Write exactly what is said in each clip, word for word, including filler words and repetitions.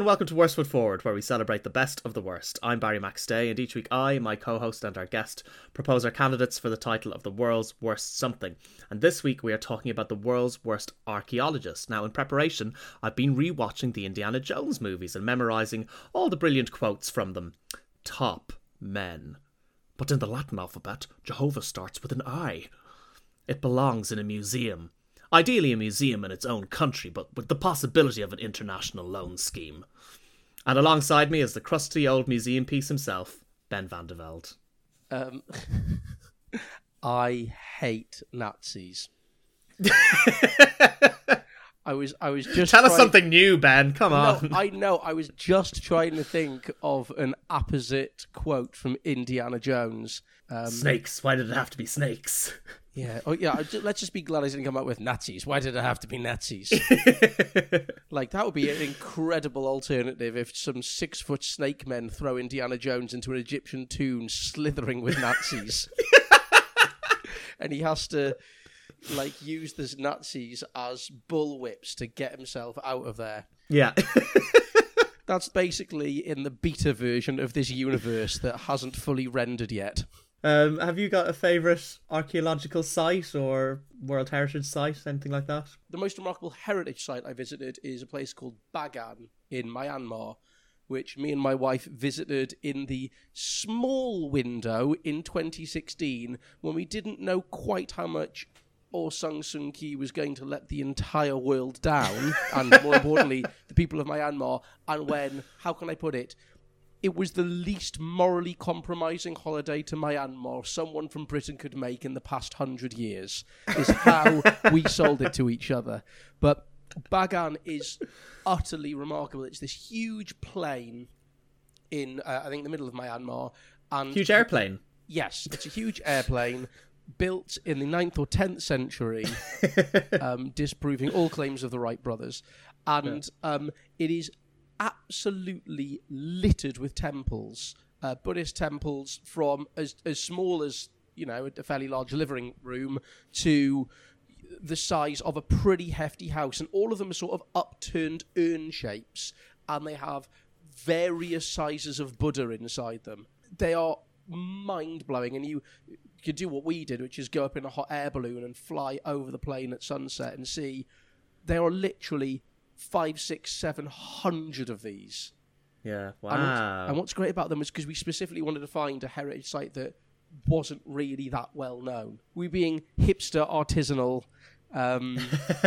and welcome to Worst Foot Forward, where we celebrate the best of the worst. I'm Barry McStay, and each week I, my co-host and our guest, propose our candidates for the title of the world's worst something. And this week we are talking about the world's worst archaeologist. Now, in preparation, I've been re-watching the Indiana Jones movies and memorising all the brilliant quotes from them. Top men. But in the Latin alphabet, Jehovah starts with an I. It belongs in a museum. Ideally a museum in its own country, but with the possibility of an international loan scheme. And alongside me is the crusty old museum piece himself, Ben van der Velde. Um, I hate Nazis. I was I was just Tell trying... us something new, Ben. Come on. No, I know. I was just trying to think of an apposite quote from Indiana Jones. Um, snakes. Why did it have to be snakes? Yeah. Oh, yeah. Just, let's just be glad I didn't come up with Nazis. Why did it have to be Nazis? Like, that would be an incredible alternative if some six-foot snake men throw Indiana Jones into an Egyptian tomb slithering with Nazis. And he has to, like, use these Nazis as bullwhips to get himself out of there. Yeah. That's basically in the beta version of this universe that hasn't fully rendered yet. Um, have you got a favourite archaeological site or World Heritage site, anything like that? The most remarkable heritage site I visited is a place called Bagan in Myanmar, which me and my wife visited in the small window in twenty sixteen when we didn't know quite how much Aung San Suu Kyi was going to let the entire world down, and more importantly, the people of Myanmar, and when, how can I put it, it was the least morally compromising holiday to Myanmar someone from Britain could make in the past hundred years, is how we sold it to each other. But Bagan is utterly remarkable. It's this huge plain in, uh, I think, the middle of Myanmar. And huge airplane? Yes, it's a huge airplane built in the ninth or tenth century, um, disproving all claims of the Wright brothers. And yeah. um, it is absolutely littered with temples, uh, Buddhist temples, from as as small as, you know, a fairly large living room to the size of a pretty hefty house, and all of them are sort of upturned urn shapes, and they have various sizes of Buddha inside them. They are mind-blowing, and you could do what we did, which is go up in a hot air balloon and fly over the plain at sunset and see. They are literally five, six, seven hundred of these. Yeah, wow. And what's, and what's great about them is because we specifically wanted to find a heritage site that wasn't really that well known. We being hipster, artisanal, um,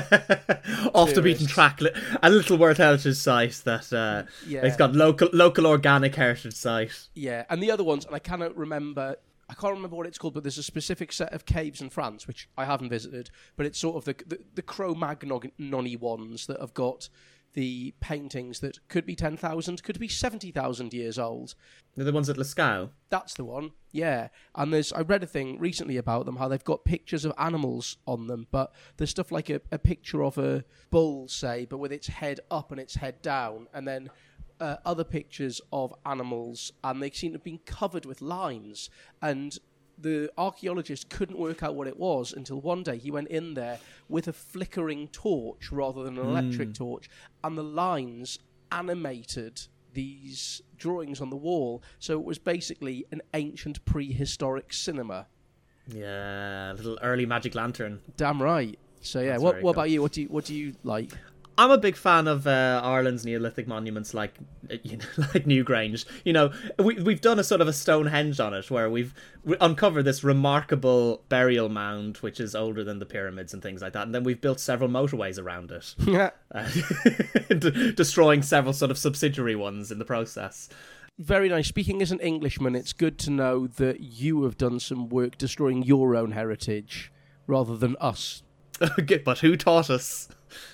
off the beaten track, a little World Heritage site that uh, yeah. It's got local, local organic heritage site. Yeah, and the other ones, and I cannot remember. I can't remember what it's called, but there's a specific set of caves in France, which I haven't visited, but it's sort of the the, the Cro-Magnon-y ones that have got the paintings that could be ten thousand, could be seventy thousand years old. They're the ones at Lascaux? That's the one, yeah. And there's I read a thing recently about them, how they've got pictures of animals on them, but there's stuff like a, a picture of a bull, say, but with its head up and its head down, and then Uh, other pictures of animals, and they seem to have been covered with lines, and the archaeologist couldn't work out what it was until one day he went in there with a flickering torch rather than an mm. electric torch, and the lines animated these drawings on the wall, so it was basically an ancient prehistoric cinema. Yeah, a little early Magic Lantern. Damn right. So yeah, That's what what cool. about you? What do you what do you like? I'm a big fan of uh, Ireland's Neolithic monuments, like you know, like Newgrange. You know, we we've done a sort of a Stonehenge on it, where we've we uncovered this remarkable burial mound, which is older than the pyramids and things like that, and then we've built several motorways around it, uh, destroying several sort of subsidiary ones in the process. Very nice. Speaking as an Englishman, it's good to know that you have done some work destroying your own heritage rather than us. But who taught us?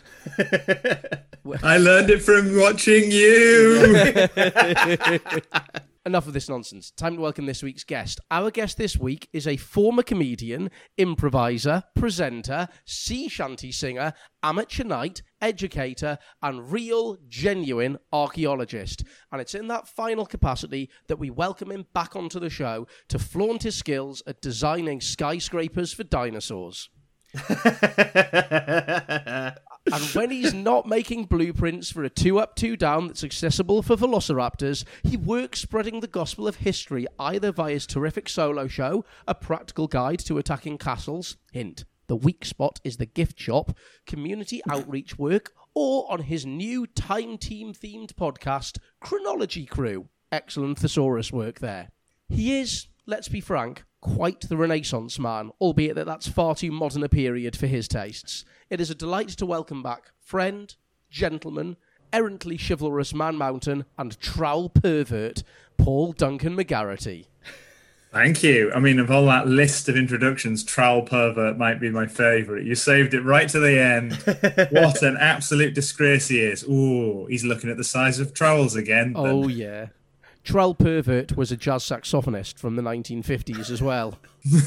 I learned it from watching you. Enough of this nonsense. Time to welcome this week's guest. Our guest this week is a former comedian, improviser, presenter, sea shanty singer, amateur knight, educator, and real, genuine archaeologist. And it's in that final capacity that we welcome him back onto the show to flaunt his skills at designing skyscrapers for dinosaurs. And when he's not making blueprints for a two up, two down that's accessible for velociraptors, he works spreading the gospel of history either via his terrific solo show, A Practical Guide to Attacking Castles, hint, the weak spot is the gift shop, community outreach work, or on his new Time Team-themed podcast, Chronology Crew. Excellent thesaurus work there. He is, let's be frank, quite the Renaissance man, albeit that that's far too modern a period for his tastes. It is a delight to welcome back friend, gentleman, errantly chivalrous man mountain, and trowel pervert, Paul Duncan McGarrity. Thank you. I mean, of all that list of introductions, trowel pervert might be my favourite. You saved it right to the end. What an absolute disgrace he is. Ooh, he's looking at the size of trowels again. Oh, then. yeah. Trowel pervert was a jazz saxophonist from the nineteen fifties as well.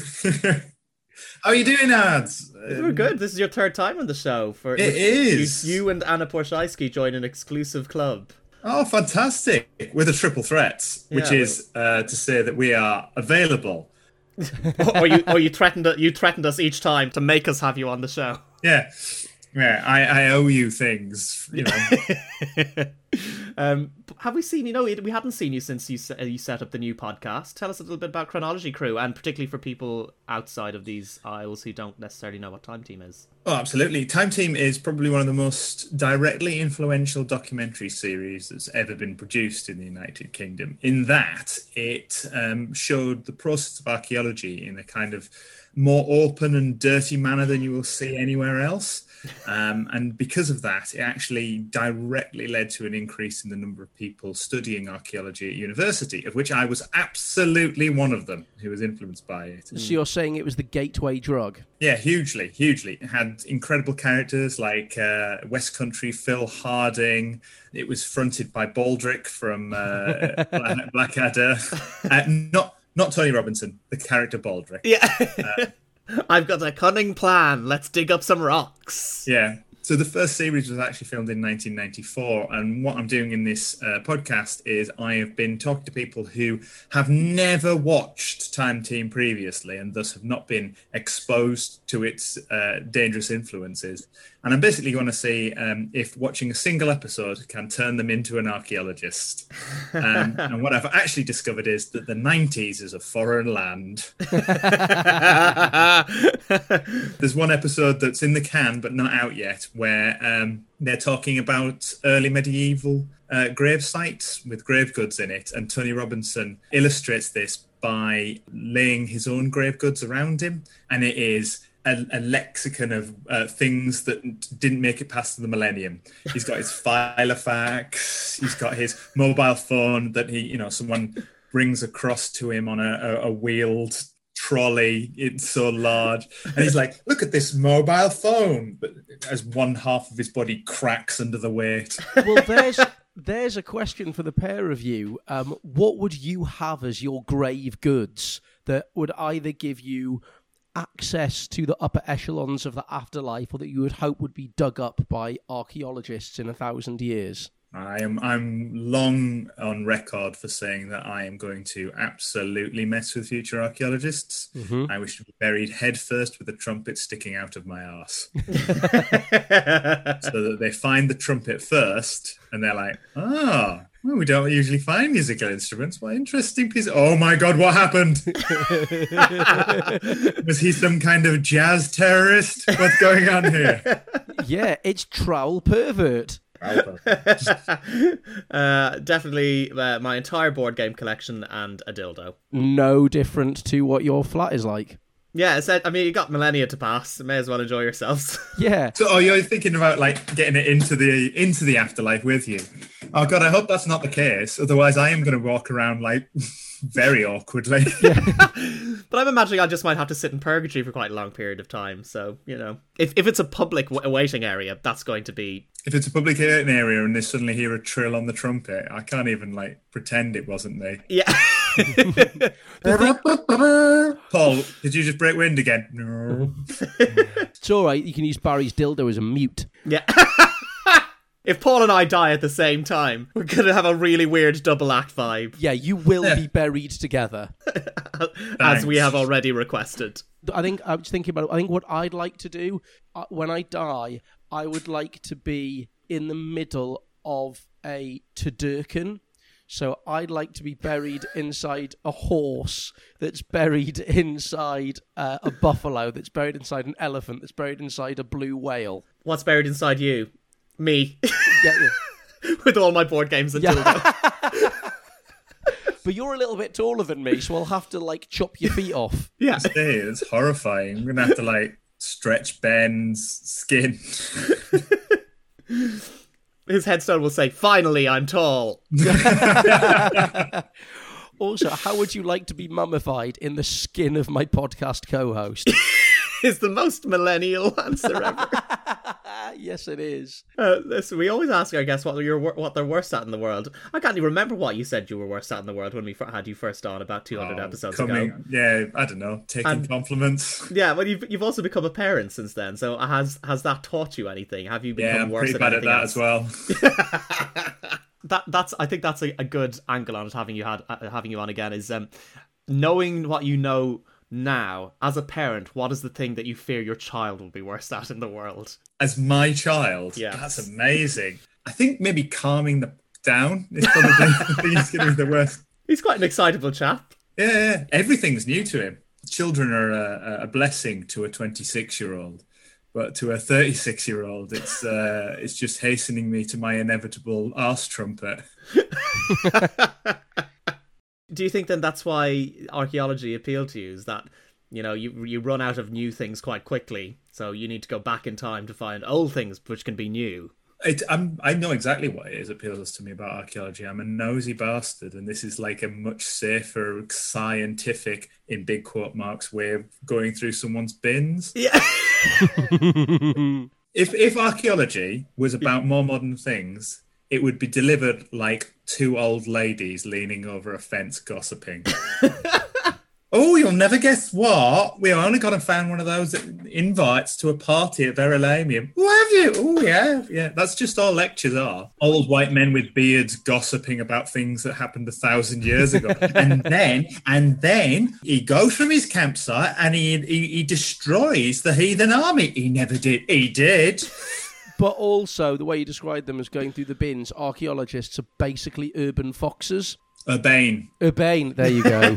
How are you doing, Ads? We're good. This is your third time on the show. For It is. You, you and Anna Porshaisky join an exclusive club. Oh, fantastic. With a triple threat, which Yeah, is uh, to say that we are available. or you, or you threatened, you threatened us each time to make us have you on the show. Yeah. Yeah, I, I owe you things, you know. um, have we seen you? No, we hadn't seen you since you se- you set up the new podcast. Tell us a little bit about Chronology Crew, and particularly for people outside of these aisles who don't necessarily know what Time Team is. Oh, absolutely. Time Team is probably one of the most directly influential documentary series that's ever been produced in the United Kingdom, in that it um, showed the process of archaeology in a kind of more open and dirty manner than you will see anywhere else. Um, and because of that, it actually directly led to an increase in the number of people studying archaeology at university, of which I was absolutely one of them who was influenced by it. So you're saying it was the gateway drug? Yeah, hugely, hugely. It had incredible characters like uh, West Country Phil Harding. It was fronted by Baldrick from uh, Black- Blackadder. Uh, not not Tony Robinson, the character Baldrick. Yeah. Uh, I've got a cunning plan. Let's dig up some rocks. Yeah. So the first series was actually filmed in nineteen ninety-four. And what I'm doing in this uh, podcast is I have been talking to people who have never watched Time Team previously and thus have not been exposed to its uh, dangerous influences. And I'm basically going to see um, if watching a single episode can turn them into an archaeologist. Um, and what I've actually discovered is that the nineties is a foreign land. There's one episode that's in the can but not out yet, where um, they're talking about early medieval uh, grave sites with grave goods in it. And Tony Robinson illustrates this by laying his own grave goods around him. And it is a, a lexicon of uh, things that didn't make it past the millennium. He's got his Filofax. He's got his mobile phone that he, you know, someone brings across to him on a, a, a wheeled trolley. It's so large, and he's like, look at this mobile phone, but as one half of his body cracks under the weight. Well, there's there's a question for the pair of you. Um, what would you have as your grave goods that would either give you access to the upper echelons of the afterlife, or that you would hope would be dug up by archaeologists in a thousand years? I am I'm long on record for saying that I am going to absolutely mess with future archaeologists. Mm-hmm. I wish to be buried head first with a trumpet sticking out of my arse. So that they find the trumpet first and they're like, oh, well, we don't usually find musical instruments. What interesting piece. Oh my God, what happened? Was he some kind of jazz terrorist? What's going on here? Yeah, it's trowel pervert. uh, definitely uh, my entire board game collection and a dildo. No different to what your flat is like. Yeah, it's, I mean, you got millennia to pass. You may as well enjoy yourselves. Yeah. So, oh, you're thinking about like getting it into the into the afterlife with you? Oh God, I hope that's not the case. Otherwise, I am going to walk around like very awkwardly. Yeah. But I'm imagining I just might have to sit in purgatory for quite a long period of time. So, you know, if if it's a public w- waiting area, that's going to be... If it's a public waiting area and they suddenly hear a trill on the trumpet, I can't even like pretend it wasn't me. Yeah. Paul, did you just break wind again? No. It's all right. You can use Barry's dildo as a mute. Yeah. If Paul and I die at the same time, we're going to have a really weird double act vibe. Yeah, you will Yeah. be buried together. As we have already requested. I think I was thinking about it. I think what I'd like to do uh, when I die, I would like to be in the middle of a Tudurkan. So I'd like to be buried inside a horse that's buried inside uh, a buffalo, that's buried inside an elephant, that's buried inside a blue whale. What's buried inside you? Me. Yeah, yeah. With all my board games and dildo. But you're a little bit taller than me, so I'll have to, like, chop your feet off. Yeah. Hey, it's horrifying. I'm going to have to, like, stretch Ben's skin. His headstone will say, "Finally, I'm tall." Also, how would you like to be mummified in the skin of my podcast co-host? Is the most millennial answer ever. Yes, it is. Uh, listen, we always ask our guests what you're what they're worst at in the world. I can't even remember what you said you were worst at in the world when we had you first on about two hundred Oh, episodes coming, ago. Yeah, I don't know. Taking And- compliments. Yeah, well, you've you've also become a parent since then. So has has that taught you anything? Have you become Yeah, I'm worse pretty at bad at anything that else? as well. that that's I think that's a, a good angle on it. Having you had uh, having you on again is um, knowing what you know now as a parent. What is the thing that you fear your child will be worst at in the world? As my child, Yes. that's amazing. I think maybe calming them down is probably the thing that's going to be the worst. He's quite an excitable chap. Yeah, yeah, everything's new to him. Children are a, a blessing to a twenty-six-year-old, but to a thirty-six-year-old, it's uh, it's just hastening me to my inevitable arse trumpet. Do you think then that's why archaeology appealed to you? Is that, you know, you you run out of new things quite quickly, so you need to go back in time to find old things which can be new? It, I'm, I know exactly what it is that appeals to me about archaeology. I'm a nosy bastard, and this is like a much safer, scientific, in big quote marks, way of going through someone's bins. Yeah. If if archaeology was about more modern things, it would be delivered like two old ladies leaning over a fence gossiping. Oh, you'll never guess what? We only got and found one of those invites to a party at Verulamium. Oh, have you? Oh, yeah, yeah. That's just all lectures are. Old white men with beards gossiping about things that happened a thousand years ago. and then, and then he goes from his campsite and he, he he destroys the heathen army. He never did. He did. But also, the way you describe them as going through the bins, archaeologists are basically urban foxes. Urbane. Urbane, there you go.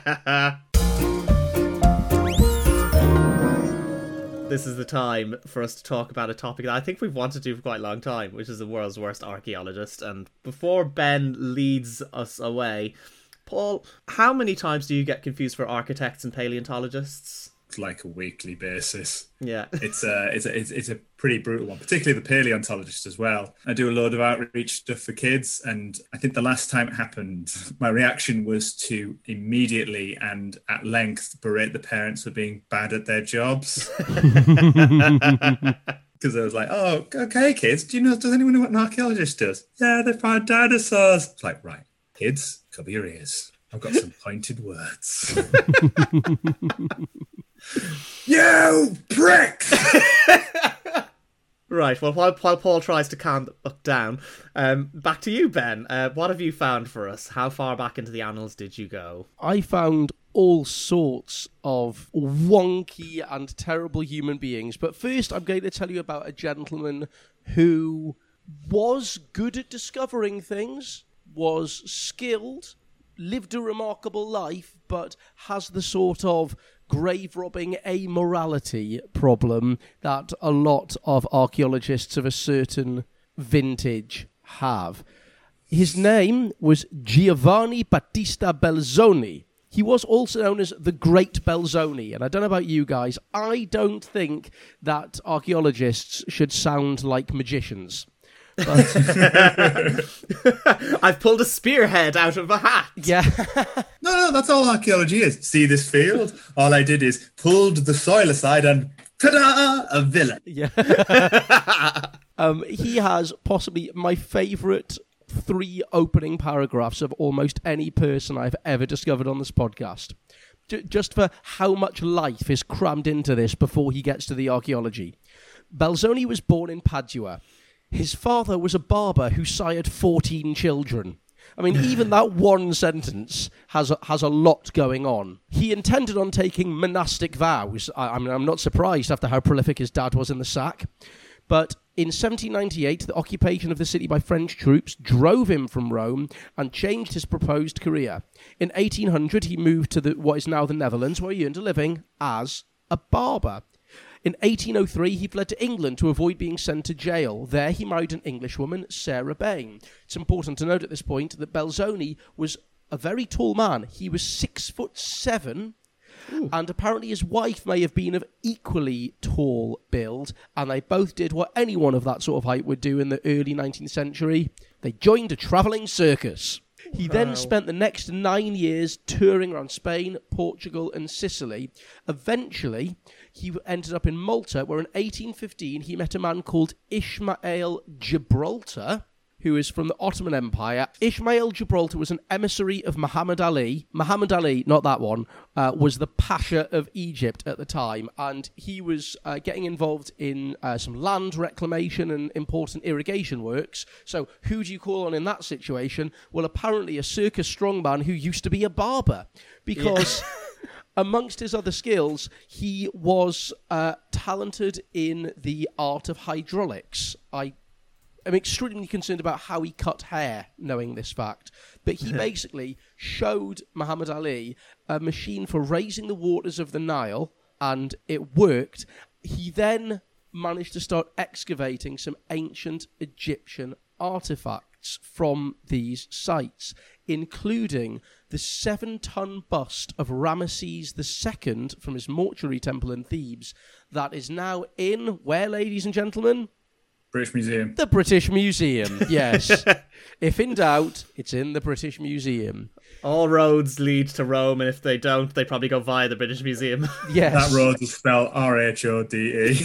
This is the time for us to talk about a topic that I think we've wanted to do for quite a long time, which is the world's worst archaeologist. And before Ben leads us away, Paul, how many times do you get confused for architects and paleontologists? Like a weekly basis. Yeah. It's a, it's a it's, it's a pretty brutal one, particularly the paleontologist as well. I do a load of outreach stuff for kids, and I think the last time it happened, my reaction was to immediately and at length berate the parents for being bad at their jobs. Because I was like, oh, okay, kids, do you know, does anyone know what an archaeologist does? Yeah, they find dinosaurs. It's like, right, kids, cover your ears. I've got some pointed words. You prick! Right, well, while, while Paul tries to calm it down, um, back to you, Ben. Uh, what have you found for us? How far back into the annals did you go? I found all sorts of wonky and terrible human beings. But first, I'm going to tell you about a gentleman who was good at discovering things, was skilled, lived a remarkable life, but has the sort of grave-robbing amorality problem that a lot of archaeologists of a certain vintage have. His name was Giovanni Battista Belzoni. He was also known as the Great Belzoni, and I don't know about you guys, I don't think that archaeologists should sound like magicians. But I've pulled a spearhead out of a hat. yeah. No, no, that's all archaeology is. See this field? All I did is pulled the soil aside and ta-da! A villa. Yeah. um, he has possibly my favourite three opening paragraphs of almost any person I've ever discovered on this podcast. J- just for how much life is crammed into this before he gets to the archaeology. Belzoni was born in Padua. His father was a barber who sired fourteen children. I mean, even that one sentence has a, has a lot going on. He intended on taking monastic vows. I, I mean, I'm not surprised after how prolific his dad was in the sack. But in seventeen ninety-eight, the occupation of the city by French troops drove him from Rome and changed his proposed career. In eighteen hundred, he moved to the, what is now the Netherlands, where he earned a living as a barber. In eighteen oh three, he fled to England to avoid being sent to jail. There, he married an Englishwoman, Sarah Bain. It's important to note at this point that Belzoni was a very tall man. He was six foot seven, Ooh. And apparently his wife may have been of equally tall build, and they both did what anyone of that sort of height would do in the early nineteenth century. They joined a travelling circus. He wow. then spent the next nine years touring around Spain, Portugal, and Sicily. Eventually, he ended up in Malta, where in eighteen fifteen he met a man called Ismail Gibraltar, who is from the Ottoman Empire. Ismail Gibraltar was an emissary of Muhammad Ali. Muhammad Ali, not that one, uh, was the Pasha of Egypt at the time, and he was uh, getting involved in uh, some land reclamation and important irrigation works. So who do you call on in that situation? Well, apparently a circus strongman who used to be a barber, because... Yeah. Amongst his other skills, he was uh, talented in the art of hydraulics. I am extremely concerned about how he cut hair, knowing this fact. But he basically showed Muhammad Ali a machine for raising the waters of the Nile, and it worked. He then managed to start excavating some ancient Egyptian artifacts from these sites, including the seven-ton bust of Ramesses the Second from his mortuary temple in Thebes that is now in, where, ladies and gentlemen? British Museum. The British Museum, yes. If in doubt, it's in the British Museum. All roads lead to Rome, and if they don't, they probably go via the British Museum. Yes. That road is spelled R H O D E.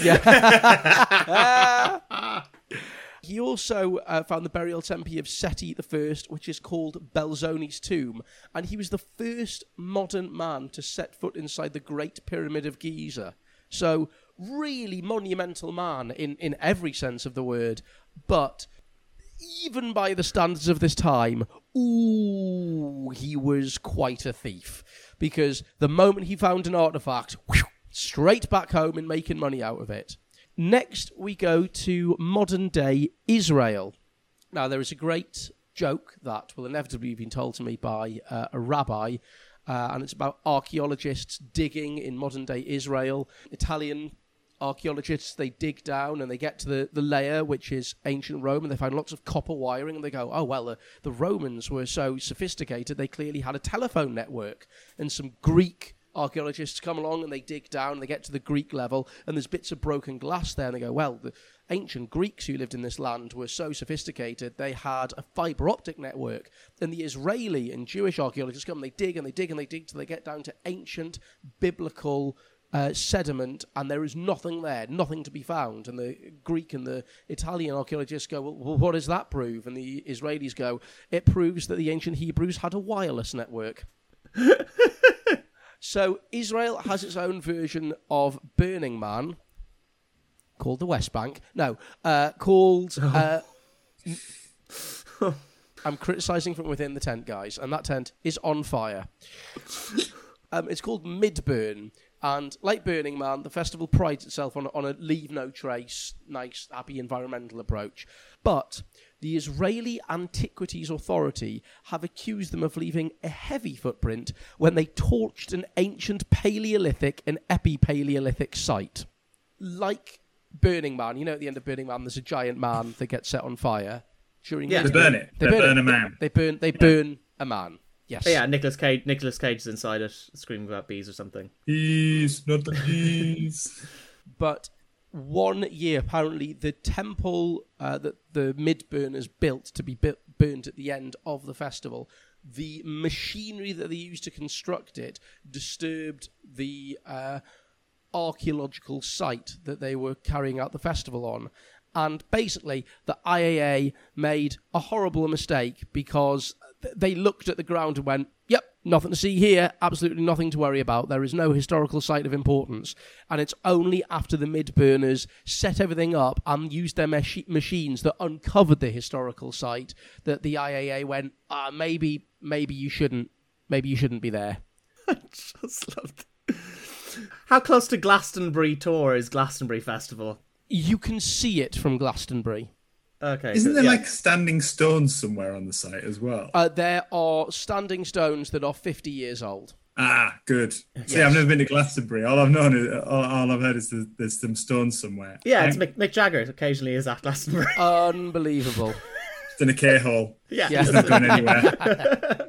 Yeah. He also uh, found the burial temple of Seti the First, which is called Belzoni's tomb, and he was the first modern man to set foot inside the Great Pyramid of Giza. So, really monumental man in, in every sense of the word, but even by the standards of this time, ooh, he was quite a thief, because the moment he found an artifact, whew, straight back home and making money out of it. Next, we go to modern-day Israel. Now, there is a great joke that will inevitably be told to me by uh, a rabbi, uh, and it's about archaeologists digging in modern-day Israel. Italian archaeologists, they dig down and they get to the, the layer, which is ancient Rome, and they find lots of copper wiring, and they go, oh, well, the, the Romans were so sophisticated, they clearly had a telephone network. And some Greek archaeologists come along and they dig down and they get to the Greek level, and there's bits of broken glass there, and they go, well, the ancient Greeks who lived in this land were so sophisticated they had a fiber optic network. And the Israeli and Jewish archaeologists come and they dig and they dig and they dig till they get down to ancient biblical uh, sediment, and there is nothing there, nothing to be found. And the Greek and the Italian archaeologists go, well, what does that prove? And the Israelis go, it proves that the ancient Hebrews had a wireless network. So Israel has its own version of Burning Man, called the West Bank. No, uh, called... Uh, I'm criticising from within the tent, guys, and that tent is on fire. Um, it's called Midburn, and like Burning Man, the festival prides itself on, on a leave-no-trace, nice, happy environmental approach. But the Israeli Antiquities Authority have accused them of leaving a heavy footprint when they torched an ancient Paleolithic and Epi-Paleolithic site. Like Burning Man, you know at the end of Burning Man there's a giant man that gets set on fire. During yeah, they burn it. They, they burn, burn it. a man. They burn, they burn a man. Yes. But yeah, Nicolas Cage, Nicolas Cage is inside it, screaming about bees or something. Bees, not the bees. But one year, apparently, the temple uh, that the Midburners built to be bu- burned at the end of the festival, the machinery that they used to construct it disturbed the uh, archaeological site that they were carrying out the festival on. And basically, the I A A made a horrible mistake because they looked at the ground and went, yep, nothing to see here, absolutely nothing to worry about. There is no historical site of importance. And it's only after the Midburners set everything up and used their mach- machines that uncovered the historical site that the I A A went, ah, maybe, maybe you shouldn't, maybe you shouldn't be there. I just loved it. How close to Glastonbury Tour is Glastonbury Festival? You can see it from Glastonbury. Okay. Isn't so- there yeah. like standing stones somewhere on the site as well? Uh, there are standing stones that are fifty years old. Ah, good. See, Yes. I've never been to Glastonbury. All I've known is all, all I've heard is there's, there's some stones somewhere. Yeah, it's I'm Mick, Mick Jagger occasionally is at Glastonbury. Unbelievable. just in a K hole. yeah. Yeah. He's not going anywhere.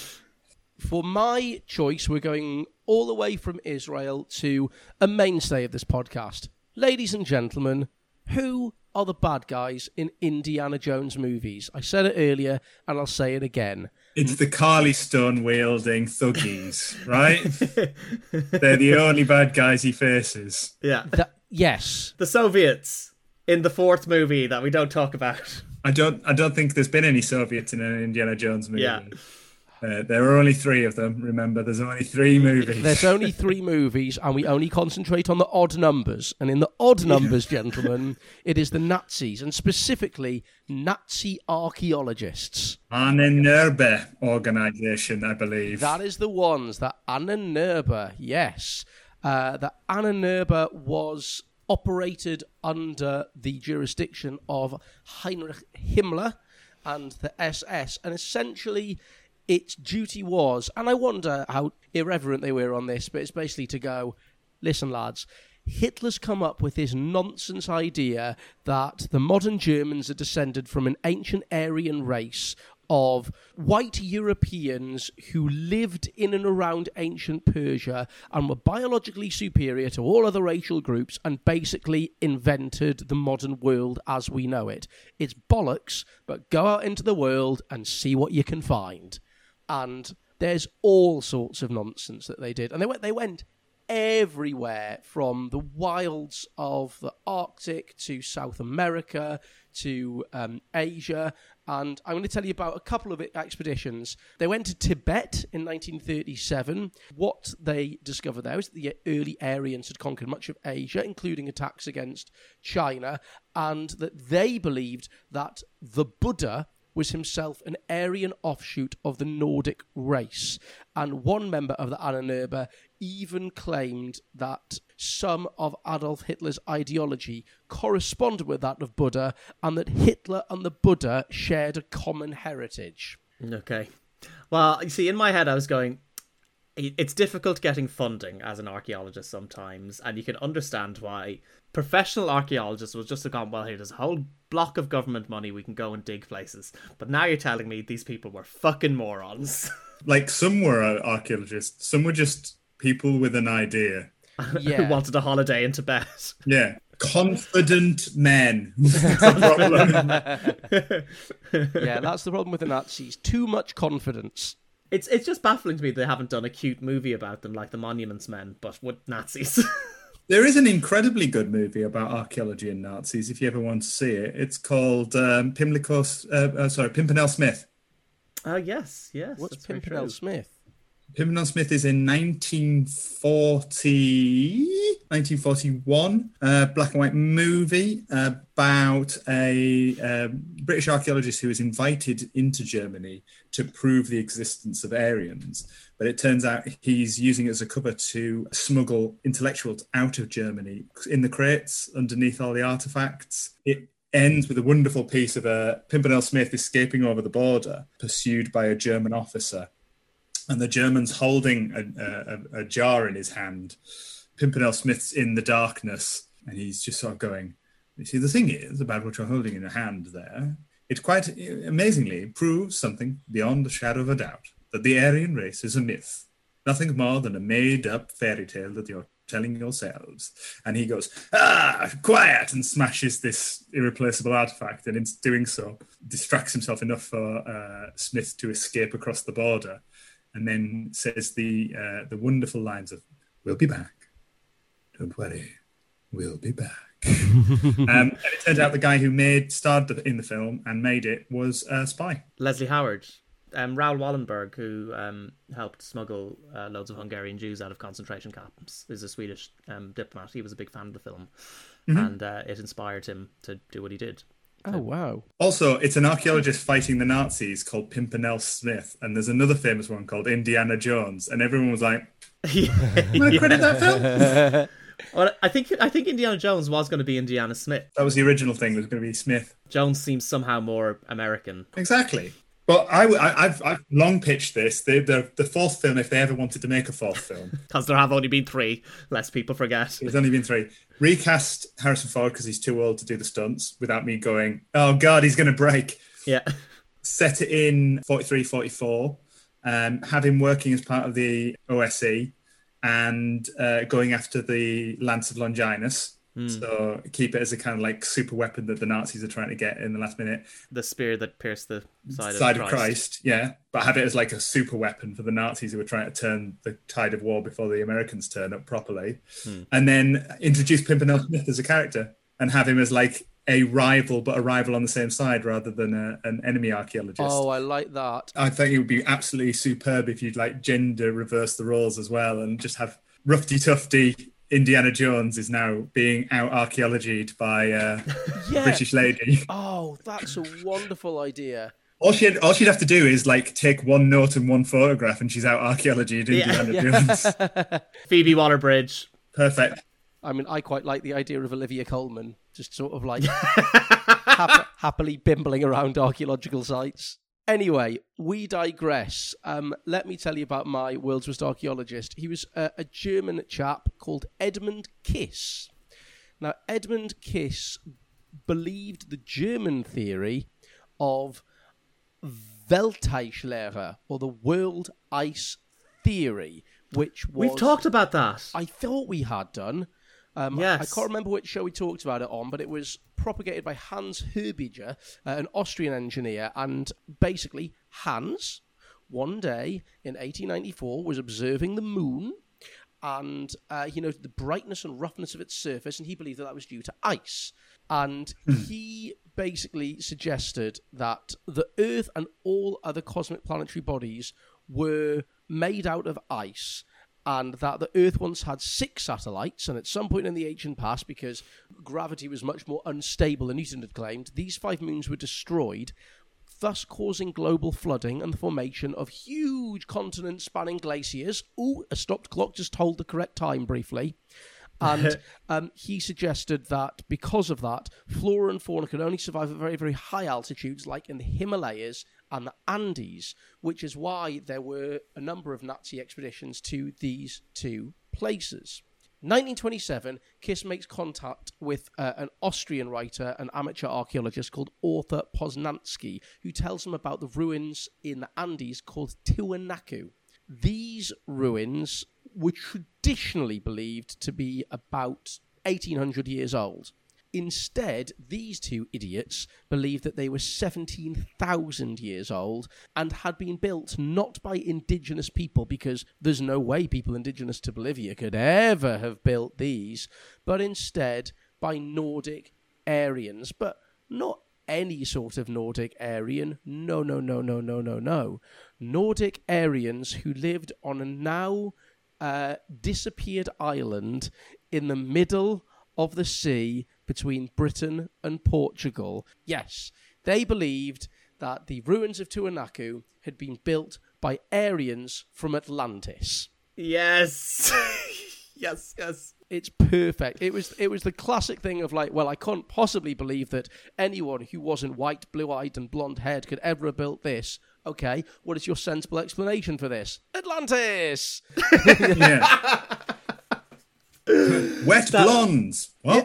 For my choice, we're going all the way from Israel to a mainstay of this podcast. Ladies and gentlemen, who are the bad guys in Indiana Jones movies? I said it earlier, and I'll say it again. It's the Carly Stone wielding thuggies, right? They're the only bad guys he faces. Yeah. That, yes. The Soviets in the fourth movie that we don't talk about. I don't. I don't think there's been any Soviets in an Indiana Jones movie. Yeah. Uh, there are only three of them. Remember, there's only three movies. There's only three movies, and we only concentrate on the odd numbers. And in the odd numbers, gentlemen, it is the Nazis, and specifically Nazi archaeologists. Ahnenerbe organization, I believe. That is the ones, that Ahnenerbe, yes. Uh, that Ahnenerbe was operated under the jurisdiction of Heinrich Himmler and the S S, and essentially its duty was, and I wonder how irreverent they were on this, but it's basically to go, listen lads, Hitler's come up with this nonsense idea that the modern Germans are descended from an ancient Aryan race of white Europeans who lived in and around ancient Persia and were biologically superior to all other racial groups and basically invented the modern world as we know it. It's bollocks, but go out into the world and see what you can find. And there's all sorts of nonsense that they did. And they went, they went everywhere, from the wilds of the Arctic to South America to um, Asia. And I'm going to tell you about a couple of expeditions. They went to Tibet in nineteen thirty-seven. What they discovered there was that the early Aryans had conquered much of Asia, including attacks against China, and that they believed that the Buddha was himself an Aryan offshoot of the Nordic race. And one member of the Ahnenerbe even claimed that some of Adolf Hitler's ideology corresponded with that of Buddha, and that Hitler and the Buddha shared a common heritage. Okay. Well, you see, in my head I was going, it's difficult getting funding as an archaeologist sometimes, and you can understand why professional archaeologists will just have gone, well, here, there's a whole block of government money, we can go and dig places. But now you're telling me these people were fucking morons. Like, some were archaeologists, some were just people with an idea. Yeah. Who wanted a holiday in Tibet. Yeah. Confident men. That's the problem. Yeah, that's the problem with the Nazis. Too much confidence. It's it's just baffling to me they haven't done a cute movie about them like the Monuments Men, but with Nazis. There is an incredibly good movie about archaeology and Nazis, if you ever want to see it. It's called um, Pimlico, uh, uh, sorry, Pimpernel Smith. Oh, uh, yes, yes. What's that's very Pimpernel true. Smith? Pimpernel Smith is in nineteen forty, nineteen forty-one, uh, black and white movie about a uh, British archaeologist who is invited into Germany to prove the existence of Aryans. But it turns out he's using it as a cover to smuggle intellectuals out of Germany in the crates underneath all the artifacts. It ends with a wonderful piece of a Pimpernel Smith escaping over the border, pursued by a German officer. And the German's holding a, a, a jar in his hand. Pimpernel Smith's in the darkness, and he's just sort of going, you see, the thing is about what you're holding in your hand there, it quite amazingly proves something beyond a shadow of a doubt, that the Aryan race is a myth, nothing more than a made-up fairy tale that you're telling yourselves. And he goes, ah, quiet, and smashes this irreplaceable artifact, and in doing so, distracts himself enough for uh, Smith to escape across the border. And then says the uh, the wonderful lines of, we'll be back. Don't worry, we'll be back. um, and it turns out the guy who made starred in the film and made it was a spy. Leslie Howard. Um, Raoul Wallenberg, who um, helped smuggle uh, loads of Hungarian Jews out of concentration camps, is a Swedish um, diplomat. He was a big fan of the film. Mm-hmm. And uh, it inspired him to do what he did. Oh, wow. Also, it's an archaeologist fighting the Nazis called Pimpernel Smith, and there's another famous one called Indiana Jones, and everyone was like, yeah. I'm going to credit that film. Well, I think I think Indiana Jones was going to be Indiana Smith. That was the original thing. Was going to be Smith. Jones seems somehow more American. Exactly. But I, I, I've, I've long pitched this. The, the, the fourth film, if they ever wanted to make a fourth film. Because there have only been three, lest people forget. There's only been three. Recast Harrison Ford because he's too old to do the stunts without me going, oh, God, he's going to break. Yeah. Set it in forty-three, forty-four. Um, have him working as part of the O S C and uh, going after the Lance of Longinus. Mm. So keep it as a kind of like super weapon that the Nazis are trying to get in the last minute. The spear that pierced the side, side of, of Christ. Christ. Yeah. But have it as like a super weapon for the Nazis who were trying to turn the tide of war before the Americans turn up properly. Mm. And then introduce Pimpernel Smith as a character and have him as like a rival, but a rival on the same side rather than a, an enemy archaeologist. Oh, I like that. I think it would be absolutely superb if you'd like gender reverse the roles as well and just have Rufty Tufty Indiana Jones is now being out archaeologied by a yeah. British lady. Oh, that's a wonderful idea. All she'd, all she'd have to do is like take one note and one photograph and she's out archaeologied Indiana yeah. Jones. Phoebe Waller-Bridge. Perfect. I mean, I quite like the idea of Olivia Colman, just sort of like hap- happily bimbling around archaeological sites. Anyway, we digress. Um, let me tell you about my world's worst archaeologist. He was a, a German chap called Edmund Kiss. Now, Edmund Kiss believed the German theory of Welteislehre, or the world ice theory, which was... We've talked about that. I thought we had done. Um, yes. I can't remember which show we talked about it on, but it was propagated by Hans Herbiger, uh, an Austrian engineer. And basically, Hans, one day in eighteen ninety-four, was observing the moon, and uh, he noted the brightness and roughness of its surface, and he believed that that was due to ice. And he basically suggested that the Earth and all other cosmic planetary bodies were made out of ice, and that the Earth once had six satellites, and at some point in the ancient past, because gravity was much more unstable than Newton had claimed, these five moons were destroyed, thus causing global flooding and the formation of huge continent-spanning glaciers. Ooh, a stopped clock just told the correct time briefly. And um, he suggested that because of that, flora and fauna could only survive at very, very high altitudes, like in the Himalayas and the Andes, which is why there were a number of Nazi expeditions to these two places. nineteen twenty-seven, Kiss makes contact with uh, an Austrian writer, an amateur archaeologist called Arthur Poznansky, who tells him about the ruins in the Andes called Tiwanaku. These ruins were traditionally believed to be about eighteen hundred years old. Instead, these two idiots believed that they were seventeen thousand years old and had been built not by indigenous people, because there's no way people indigenous to Bolivia could ever have built these, but instead by Nordic Aryans. But not any sort of Nordic Aryan. No, no, no, no, no, no, no. Nordic Aryans who lived on a now uh, disappeared island in the middle of the sea between Britain and Portugal. Yes, they believed that the ruins of Tiwanaku had been built by Aryans from Atlantis. Yes. yes, yes. It's perfect. It was it was the classic thing of like, well, I can't possibly believe that anyone who wasn't white, blue-eyed and blonde-haired could ever have built this. Okay, what is your sensible explanation for this? Atlantis! Yeah. Wet that... blondes. What?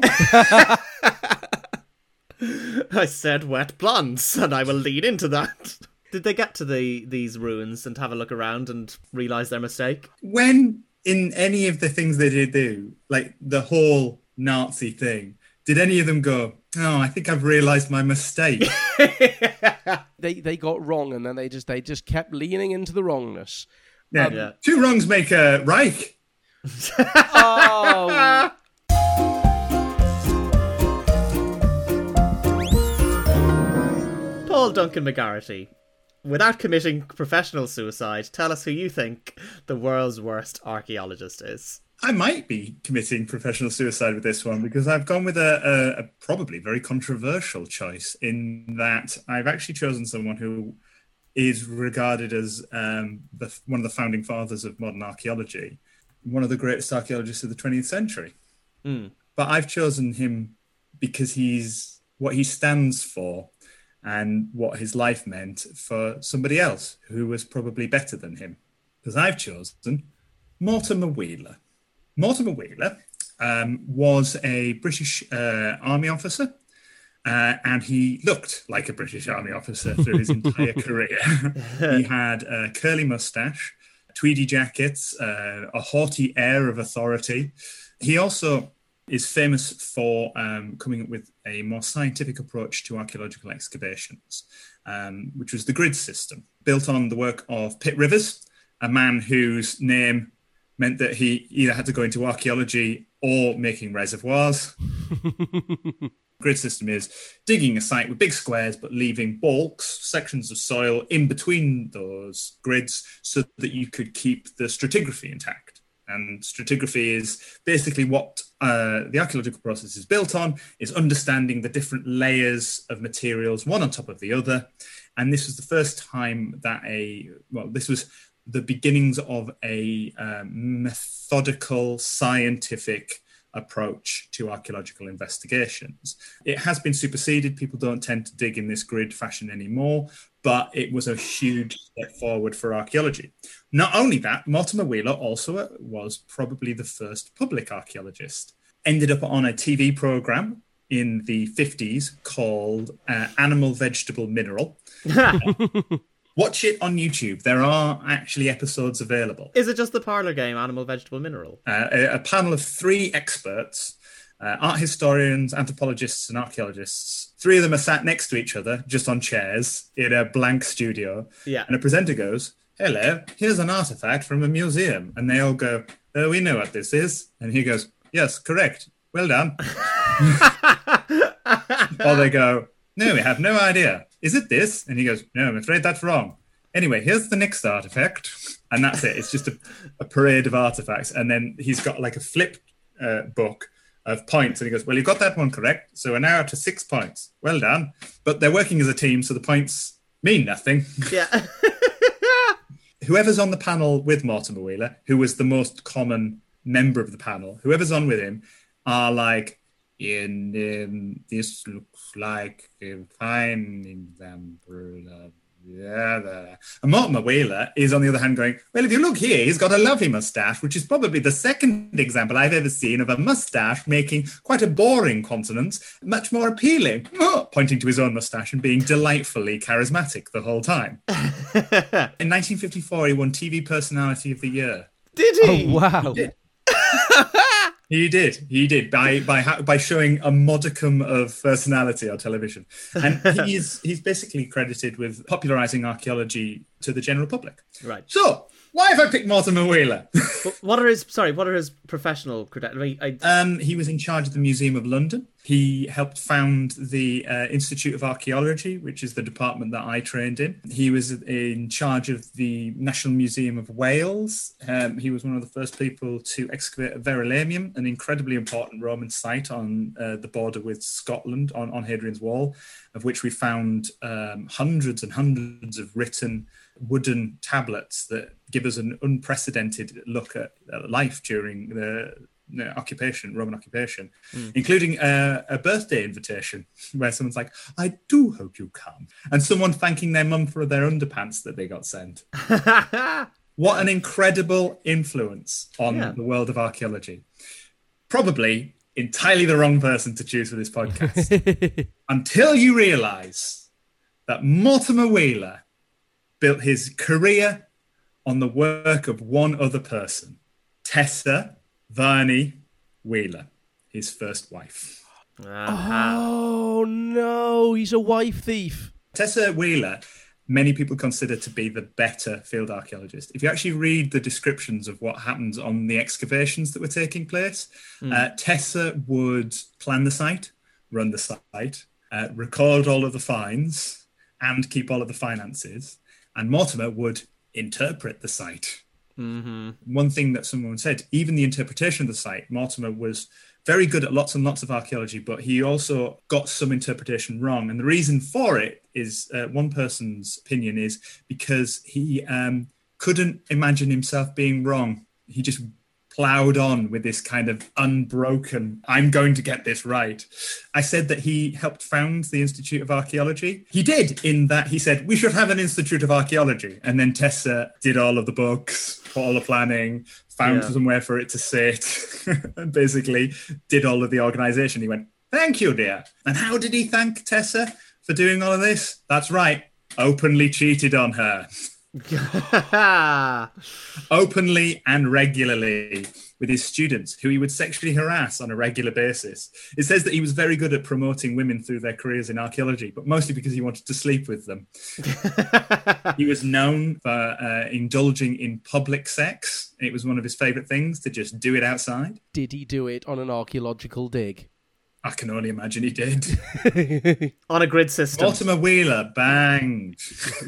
I said wet blondes, and I will lean into that. Did they get to the these ruins and have a look around and realise their mistake? When in any of the things they did do, like the whole Nazi thing, did any of them go, oh, I think I've realised my mistake? they they got wrong, and then they just they just kept leaning into the wrongness. Yeah, um, yeah. Two wrongs make a right. Oh. Paul Duncan McGarrity, without committing professional suicide, tell us who you think the world's worst archaeologist is. I might be committing professional suicide with this one because I've gone with a, a, a probably very controversial choice in that I've actually chosen someone who is regarded as um, the, one of the founding fathers of modern archaeology, one of the greatest archaeologists of the twentieth century. Mm. But I've chosen him because he's what he stands for and what his life meant for somebody else who was probably better than him. Because I've chosen Mortimer Wheeler. Mortimer Wheeler um, was a British uh, Army officer, uh, and he looked like a British Army officer through his entire career. He had a curly moustache, tweedy jackets, uh, a haughty air of authority. He also is famous for um, coming up with a more scientific approach to archaeological excavations, um, which was the grid system, built on the work of Pitt Rivers, a man whose name meant that he either had to go into archaeology or making reservoirs. Grid system is digging a site with big squares, but leaving balks, sections of soil in between those grids so that you could keep the stratigraphy intact. And stratigraphy is basically what uh, the archaeological process is built on, is understanding the different layers of materials, one on top of the other. And this was the first time that a, well, this was the beginnings of a um, methodical, scientific approach to archaeological investigations. It has been superseded. People don't tend to dig in this grid fashion anymore, but it was a huge step forward for archaeology. Not only that, Mortimer Wheeler also was probably the first public archaeologist. Ended up on a T V program in the fifties called uh, Animal, Vegetable, Mineral. Watch it on YouTube. There are actually episodes available. Is it just the parlour game, Animal, Vegetable, Mineral? Uh, a, a panel of three experts, uh, art historians, anthropologists, and archaeologists. Three of them are sat next to each other, just on chairs, in a blank studio. Yeah. And a presenter goes, "Hello, here's an artifact from a museum." And they all go, "Oh, we know what this is." And he goes, "Yes, correct. Well done." Or they go, "No, we have no idea. Is it this?" And he goes, "No, I'm afraid that's wrong. Anyway, here's the next artifact." And that's it. It's just a, a parade of artifacts. And then he's got like a flip uh, book of points. And he goes, "Well, you got that one correct. So we're now up to six points. Well done." But they're working as a team, so the points mean nothing. Yeah. Whoever's on the panel with Mortimer Wheeler, who was the most common member of the panel, whoever's on with him are like, In um, this looks like a fine example of yeah. The... And Mortimer Wheeler is, on the other hand, going, "Well, if you look here, he's got a lovely moustache, which is probably the second example I've ever seen of a moustache making quite a boring consonant much more appealing," pointing to his own moustache and being delightfully charismatic the whole time. In nineteen fifty-four, he won T V Personality of the Year. Did he? Oh, wow. He did. He did. He did by by by showing a modicum of personality on television, and he's he's basically credited with popularizing archaeology to the general public. Right. So why have I picked Mortimer Wheeler? What are his sorry? What are his professional credentials? I... Um, he was in charge of the Museum of London. He helped found the uh, Institute of Archaeology, which is the department that I trained in. He was in charge of the National Museum of Wales. Um, he was one of the first people to excavate a Verulamium, an incredibly important Roman site on uh, the border with Scotland, on, on Hadrian's Wall, of which we found um, hundreds and hundreds of written wooden tablets that give us an unprecedented look at, at life during the uh, occupation, Roman occupation, mm. including uh, a birthday invitation where someone's like, "I do hope you come," and someone thanking their mum for their underpants that they got sent. What an incredible influence on yeah. the world of archaeology. Probably entirely the wrong person to choose for this podcast. Until you realise that Mortimer Wheeler built his career on the work of one other person, Tessa Varney Wheeler, his first wife. Uh-huh. Oh, no, he's a wife thief. Tessa Wheeler, many people consider to be the better field archaeologist. If you actually read the descriptions of what happens on the excavations that were taking place, mm. uh, Tessa would plan the site, run the site, uh, record all of the finds, and keep all of the finances. And Mortimer would interpret the site. Mm-hmm. One thing that someone said, even the interpretation of the site, Mortimer was very good at lots and lots of archaeology, but he also got some interpretation wrong. And the reason for it is, uh, one person's opinion is because he um, couldn't imagine himself being wrong. He just ploughed on with this kind of unbroken, I'm going to get this right. I said that he helped found the Institute of Archaeology. He did, in that he said, we should have an Institute of Archaeology. And then Tessa did all of the books, all the planning, found yeah. somewhere for it to sit, and basically did all of the organisation. He went, thank you, dear. And how did he thank Tessa for doing all of this? That's right. Openly cheated on her. Openly and regularly with his students, who he would sexually harass on a regular basis. It says that he was very good at promoting women through their careers in archaeology, but mostly because he wanted to sleep with them. He was known for uh, indulging in public sex. It was one of his favourite things, to just do it outside. Did he do it on an archaeological dig? I can only imagine he did. On a grid system. Mortimer Wheeler banged.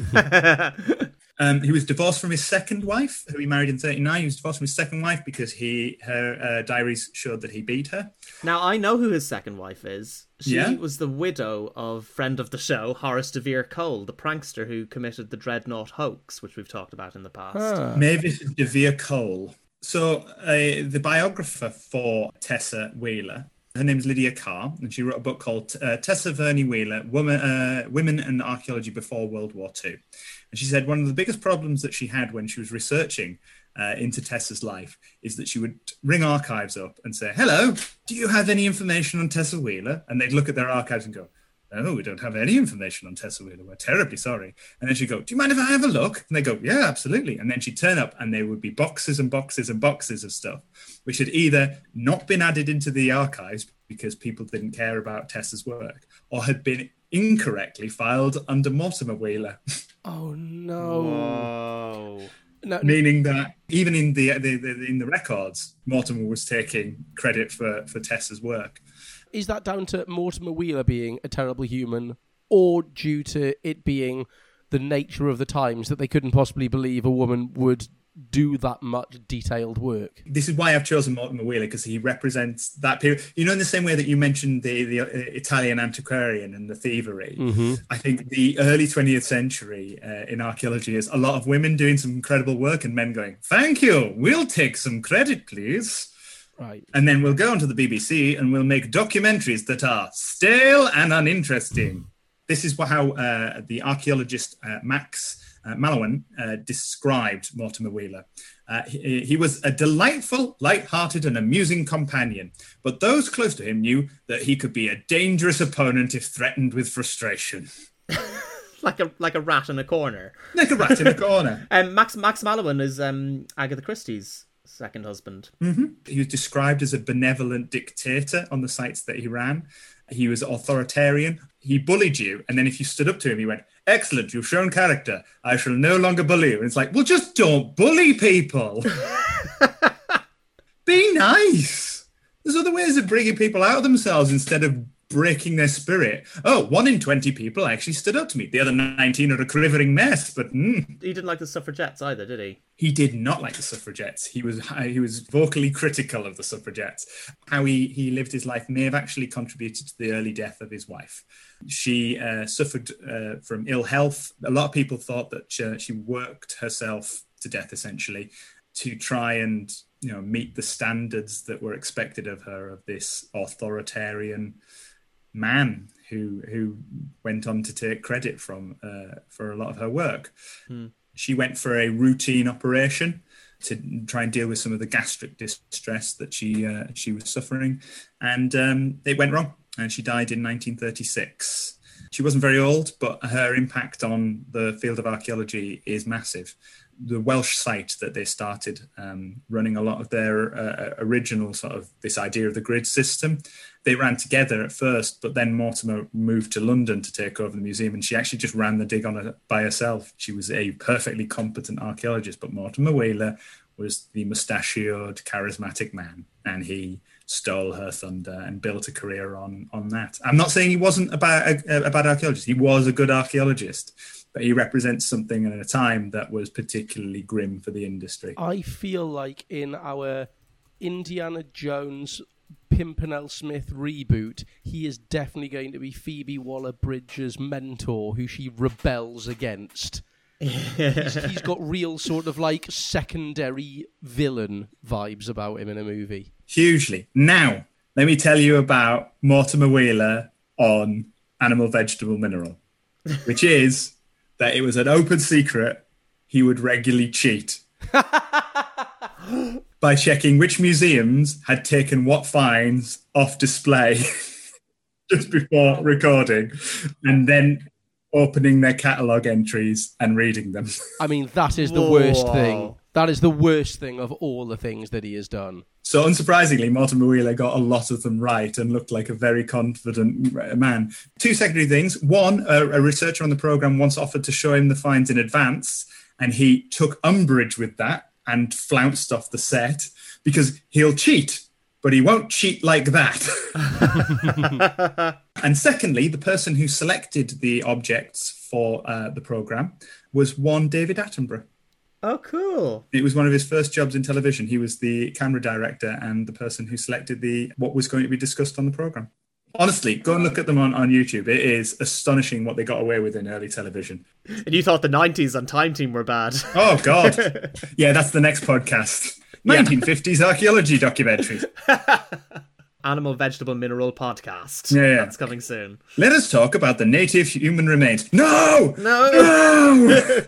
Um, he was divorced from his second wife, who he married in thirty-nine. He was divorced from his second wife because he her uh, diaries showed that he beat her. Now, I know who his second wife is. She yeah? was the widow of friend of the show, Horace de Vere Cole, the prankster who committed the Dreadnought hoax, which we've talked about in the past. Huh. Mavis de Vere Cole. So uh, the biographer for Tessa Wheeler, her name's Lydia Carr, and she wrote a book called uh, Tessa Verney Wheeler, Woman, uh, Women and Archaeology Before World War Two. And she said one of the biggest problems that she had when she was researching uh, into Tessa's life is that she would ring archives up and say, hello, do you have any information on Tessa Wheeler? And they'd look at their archives and go, no, we don't have any information on Tessa Wheeler. We're terribly sorry. And then she'd go, do you mind if I have a look? And they go, yeah, absolutely. And then she'd turn up and there would be boxes and boxes and boxes of stuff, which had either not been added into the archives because people didn't care about Tessa's work, or had been incorrectly filed under Mortimer Wheeler. Oh, no. Whoa. No, Meaning that even in the, the, the in the records, Mortimer was taking credit for, for Tessa's work. Is that down to Mortimer Wheeler being a terrible human, or due to it being the nature of the times that they couldn't possibly believe a woman would do that much detailed work? This is why I've chosen Mortimer Wheeler, because he represents that period. You know, in the same way that you mentioned the, the uh, Italian antiquarian and the thievery, mm-hmm. I think the early twentieth century uh, in archaeology is a lot of women doing some incredible work and men going, thank you, we'll take some credit, please. Right. And then we'll go onto the B B C and we'll make documentaries that are stale and uninteresting. This is how uh, the archaeologist uh, Max uh, Mallowan uh, described Mortimer Wheeler. Uh, he, he was a delightful, light-hearted and amusing companion, but those close to him knew that he could be a dangerous opponent if threatened with frustration. like a like a rat in a corner. Like a rat in a corner. Um, Max Max Mallowan is um, Agatha Christie's second husband. Mm-hmm. He was described as a benevolent dictator on the sites that he ran. He was authoritarian. He bullied you, and then if you stood up to him, he went, excellent, you've shown character. I shall no longer bully you. And it's like, well, just don't bully people. Be nice. There's other ways of bringing people out of themselves instead of breaking their spirit. Oh, one in twenty people actually stood up to me. The other nineteen are a quivering mess, but... Mm. He didn't like the suffragettes either, did he? He did not like the suffragettes. He was he was vocally critical of the suffragettes. How he, he lived his life may have actually contributed to the early death of his wife. She uh, suffered uh, from ill health. A lot of people thought that she, she worked herself to death, essentially, to try and, you know, meet the standards that were expected of her, of this authoritarian man who who went on to take credit from uh, for a lot of her work. Hmm. She went for a routine operation to try and deal with some of the gastric distress that she uh, she was suffering, and um, it went wrong, and she died in nineteen thirty-six. She wasn't very old, but her impact on the field of archaeology is massive. The Welsh site that they started um, running a lot of their uh, original sort of this idea of the grid system, they ran together at first, but then Mortimer moved to London to take over the museum, and she actually just ran the dig on it by herself. She was a perfectly competent archaeologist, but Mortimer Wheeler was the mustachioed, charismatic man, and he stole her thunder and built a career on on that. I'm not saying he wasn't a bad, a, a bad archaeologist. He was a good archaeologist, but he represents something in a time that was particularly grim for the industry. I feel like in our Indiana Jones Pimpernel Smith reboot, he is definitely going to be Phoebe Waller-Bridge's mentor, who she rebels against. he's, he's got real sort of like secondary villain vibes about him in a movie. Hugely. Now, let me tell you about Mortimer Wheeler on Animal, Vegetable, Mineral, which is that it was an open secret he would regularly cheat by checking which museums had taken what finds off display just before recording, and then opening their catalogue entries and reading them. I mean, that is the Whoa. worst thing. That is the worst thing of all the things that he has done. So unsurprisingly, Mortimer Wheeler got a lot of them right and looked like a very confident man. Two secondary things. One, a, a researcher on the programme once offered to show him the finds in advance, and he took umbrage with that and flounced off the set because he'll cheat, but he won't cheat like that. And secondly, the person who selected the objects for uh, the programme was one David Attenborough. Oh, cool. It was one of his first jobs in television. He was the camera director and the person who selected the what was going to be discussed on the programme. Honestly, go and look at them on, on YouTube. It is astonishing what they got away with in early television. And you thought the nineties on Time Team were bad. Oh, God. Yeah, that's the next podcast. nineteen fifties archaeology documentaries. Animal, Vegetable, Mineral podcast. Yeah, yeah. That's coming soon. Let us talk about the native human remains. No! No! No!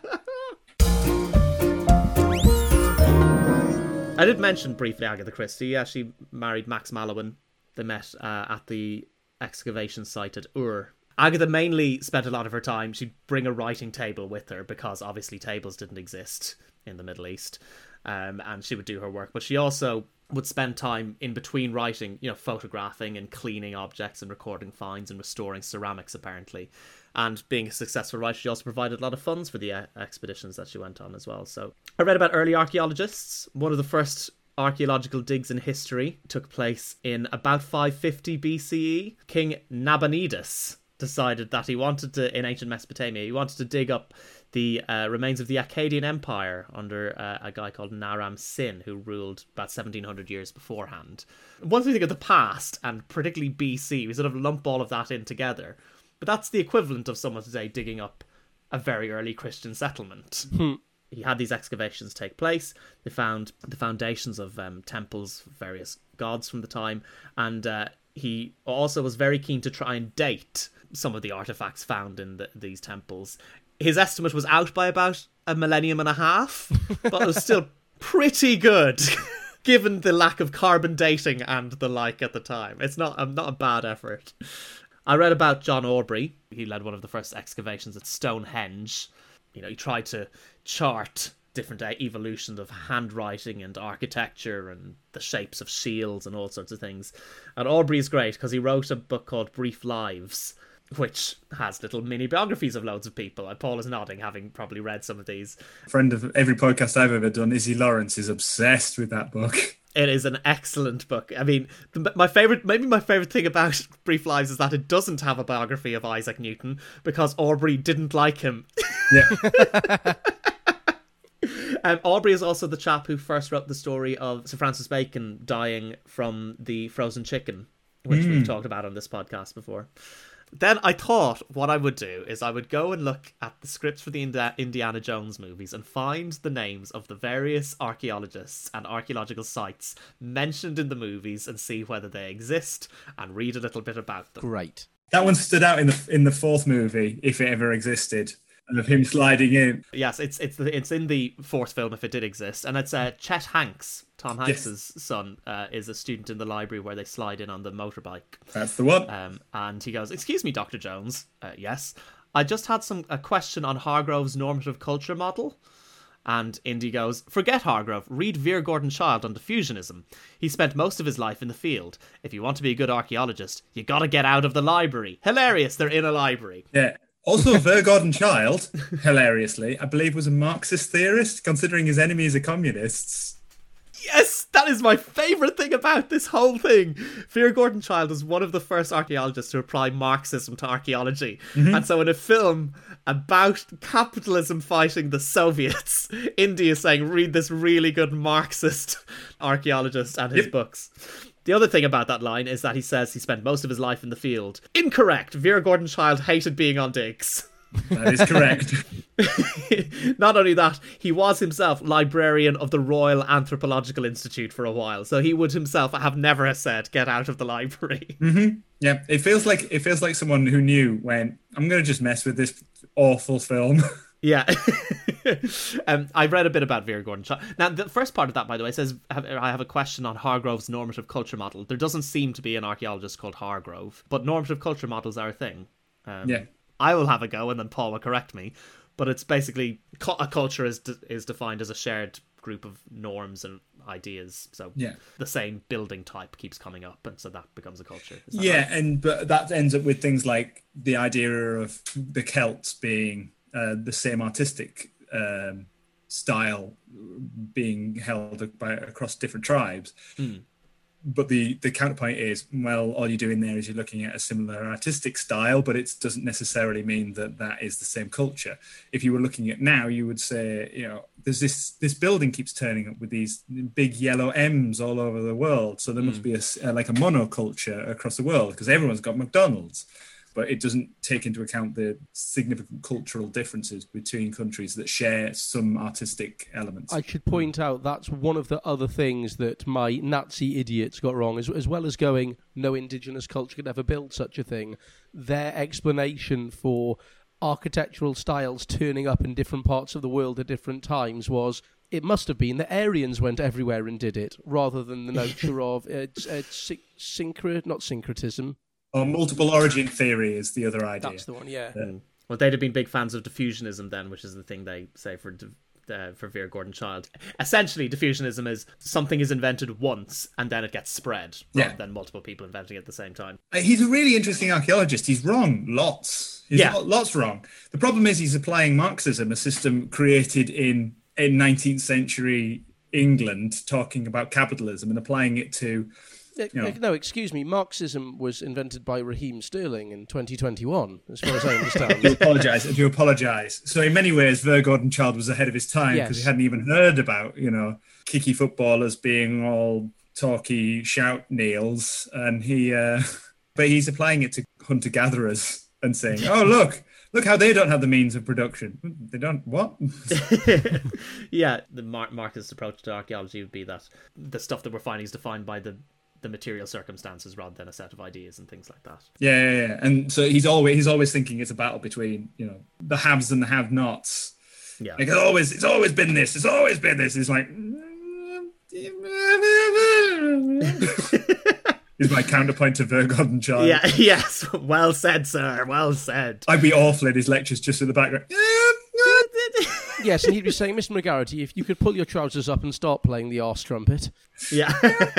I did mention briefly Agatha Christie. Yeah, she married Max Mallowan. They met uh, at the excavation site at Ur. Agatha mainly spent a lot of her time, she'd bring a writing table with her because obviously tables didn't exist in the Middle East, um, and she would do her work. But she also would spend time in between writing, you know, photographing and cleaning objects and recording finds and restoring ceramics, apparently. And being a successful writer, she also provided a lot of funds for the uh, expeditions that she went on as well. So I read about early archaeologists. One of the first archaeological digs in history took place in about five fifty B C E. King Nabonidus decided that he wanted to, in ancient Mesopotamia, he wanted to dig up the uh, remains of the Akkadian Empire under uh, a guy called Naram Sin, who ruled about seventeen hundred years beforehand. Once we think of the past, and particularly B C, we sort of lump all of that in together. But that's the equivalent of someone today digging up a very early Christian settlement. Hmm. He had these excavations take place. They found the foundations of um, temples, various gods from the time, and uh, he also was very keen to try and date some of the artifacts found in the, these temples. His estimate was out by about a millennium and a half, but it was still pretty good, given the lack of carbon dating and the like at the time. It's not, um, not a bad effort. I read about John Aubrey. He led one of the first excavations at Stonehenge. You know, he tried to chart different evolutions of handwriting and architecture and the shapes of shields and all sorts of things. And Aubrey is great because he wrote a book called Brief Lives, which has little mini biographies of loads of people. And Paul is nodding, having probably read some of these. A friend of every podcast I've ever done, Izzy Lawrence, is obsessed with that book. It is an excellent book. I mean, the, my favorite, maybe my favorite thing about Brief Lives is that it doesn't have a biography of Isaac Newton because Aubrey didn't like him. Yeah. um, Aubrey is also the chap who first wrote the story of Sir Francis Bacon dying from the frozen chicken, which mm. we've talked about on this podcast before. Then I thought what I would do is I would go and look at the scripts for the Indi- Indiana Jones movies and find the names of the various archaeologists and archaeological sites mentioned in the movies and see whether they exist and read a little bit about them. Great. That one stood out in the in the fourth movie, if it ever existed, of him sliding in. Yes, it's it's the, it's in the fourth film if it did exist, and it's uh, Chet Hanks, Tom Hanks's yes. son, uh, is a student in the library where they slide in on the motorbike. That's the one. Um, and he goes, "Excuse me, Doctor Jones. Uh, yes, I just had some a question on Hargrove's normative culture model." And Indy goes, "Forget Hargrove. Read Vere Gordon Child on diffusionism. He spent most of his life in the field. If you want to be a good archaeologist, you got to get out of the library." Hilarious! They're in a library. Yeah. Also, Vere Gordon Child, hilariously, I believe was a Marxist theorist, considering his enemies are communists. Yes, that is my favourite thing about this whole thing. Vere Gordon Child is one of the first archaeologists to apply Marxism to archaeology. Mm-hmm. And so in a film about capitalism fighting the Soviets, Indy is saying, read this really good Marxist archaeologist and his yep. books. The other thing about that line is that he says he spent most of his life in the field. Incorrect. Vere Gordon Child hated being on digs. That is correct. Not only that, he was himself librarian of the Royal Anthropological Institute for a while, so he would himself have never said, "Get out of the library." Mm-hmm. Yeah, it feels like it feels like someone who knew when I'm going to just mess with this awful film. Yeah. um, I read a bit about Vera Gordon. Now, the first part of that, by the way, says, I have a question on Hargrove's normative culture model. There doesn't seem to be an archaeologist called Hargrove, but normative culture models are a thing. Um, yeah. I will have a go, and then Paul will correct me. But it's basically, a culture is de- is defined as a shared group of norms and ideas. So yeah. the same building type keeps coming up, and so that becomes a culture. Yeah, right? and but that ends up with things like the idea of the Celts being uh, the same artistic um, style being held by, across different tribes. Mm. But the, the counterpoint is, well, all you're doing there is you're looking at a similar artistic style, but it doesn't necessarily mean that that is the same culture. If you were looking at now, you would say, you know, there's this this building keeps turning up with these big yellow M's all over the world. So there Mm. must be a, a, like a monoculture across the world because everyone's got McDonald's. But it doesn't take into account the significant cultural differences between countries that share some artistic elements. I should point out that's one of the other things that my Nazi idiots got wrong, as, as well as going, no indigenous culture could ever build such a thing. Their explanation for architectural styles turning up in different parts of the world at different times was, it must have been the Aryans went everywhere and did it, rather than the nature of uh, uh, syncret, not syncretism. Or multiple origin theory is the other idea. That's the one, yeah. Mm. Well, they'd have been big fans of diffusionism then, which is the thing they say for uh, for Vera Gordon Child. Essentially, diffusionism is something is invented once and then it gets spread, rather Yeah. than multiple people inventing it at the same time. Uh, He's a really interesting archaeologist. He's wrong, lots. He's Yeah. lo- lots wrong. The problem is he's applying Marxism, a system created in in nineteenth century England, talking about capitalism and applying it to. Uh, You know. uh, No, excuse me. Marxism was invented by Raheem Sterling in twenty twenty-one, as far as I I do understand. apologise. I do apologise. So in many ways, Vera Gordon Child was ahead of his time because Yes. he hadn't even heard about, you know, kicky footballers being all talky shout Neils, and he, uh, but he's applying it to hunter gatherers and saying, "Oh look, look how they don't have the means of production. They don't what?" Yeah, the Mar- Marxist approach to archaeology would be that the stuff that we're finding is defined by the the material circumstances rather than a set of ideas and things like that. Yeah, yeah, yeah. And so he's always he's always thinking it's a battle between, you know, the haves and the have-nots. Yeah. Like it's always it's always been this. It's always been this. It's like is my counterpoint to Vera Gordon Child. Yeah, yes. Well said, sir. Well said. I'd be awful in his lectures just in the background. Yes, and he'd be saying, Mister McGarity, if you could pull your trousers up and start playing the arse trumpet. Yeah.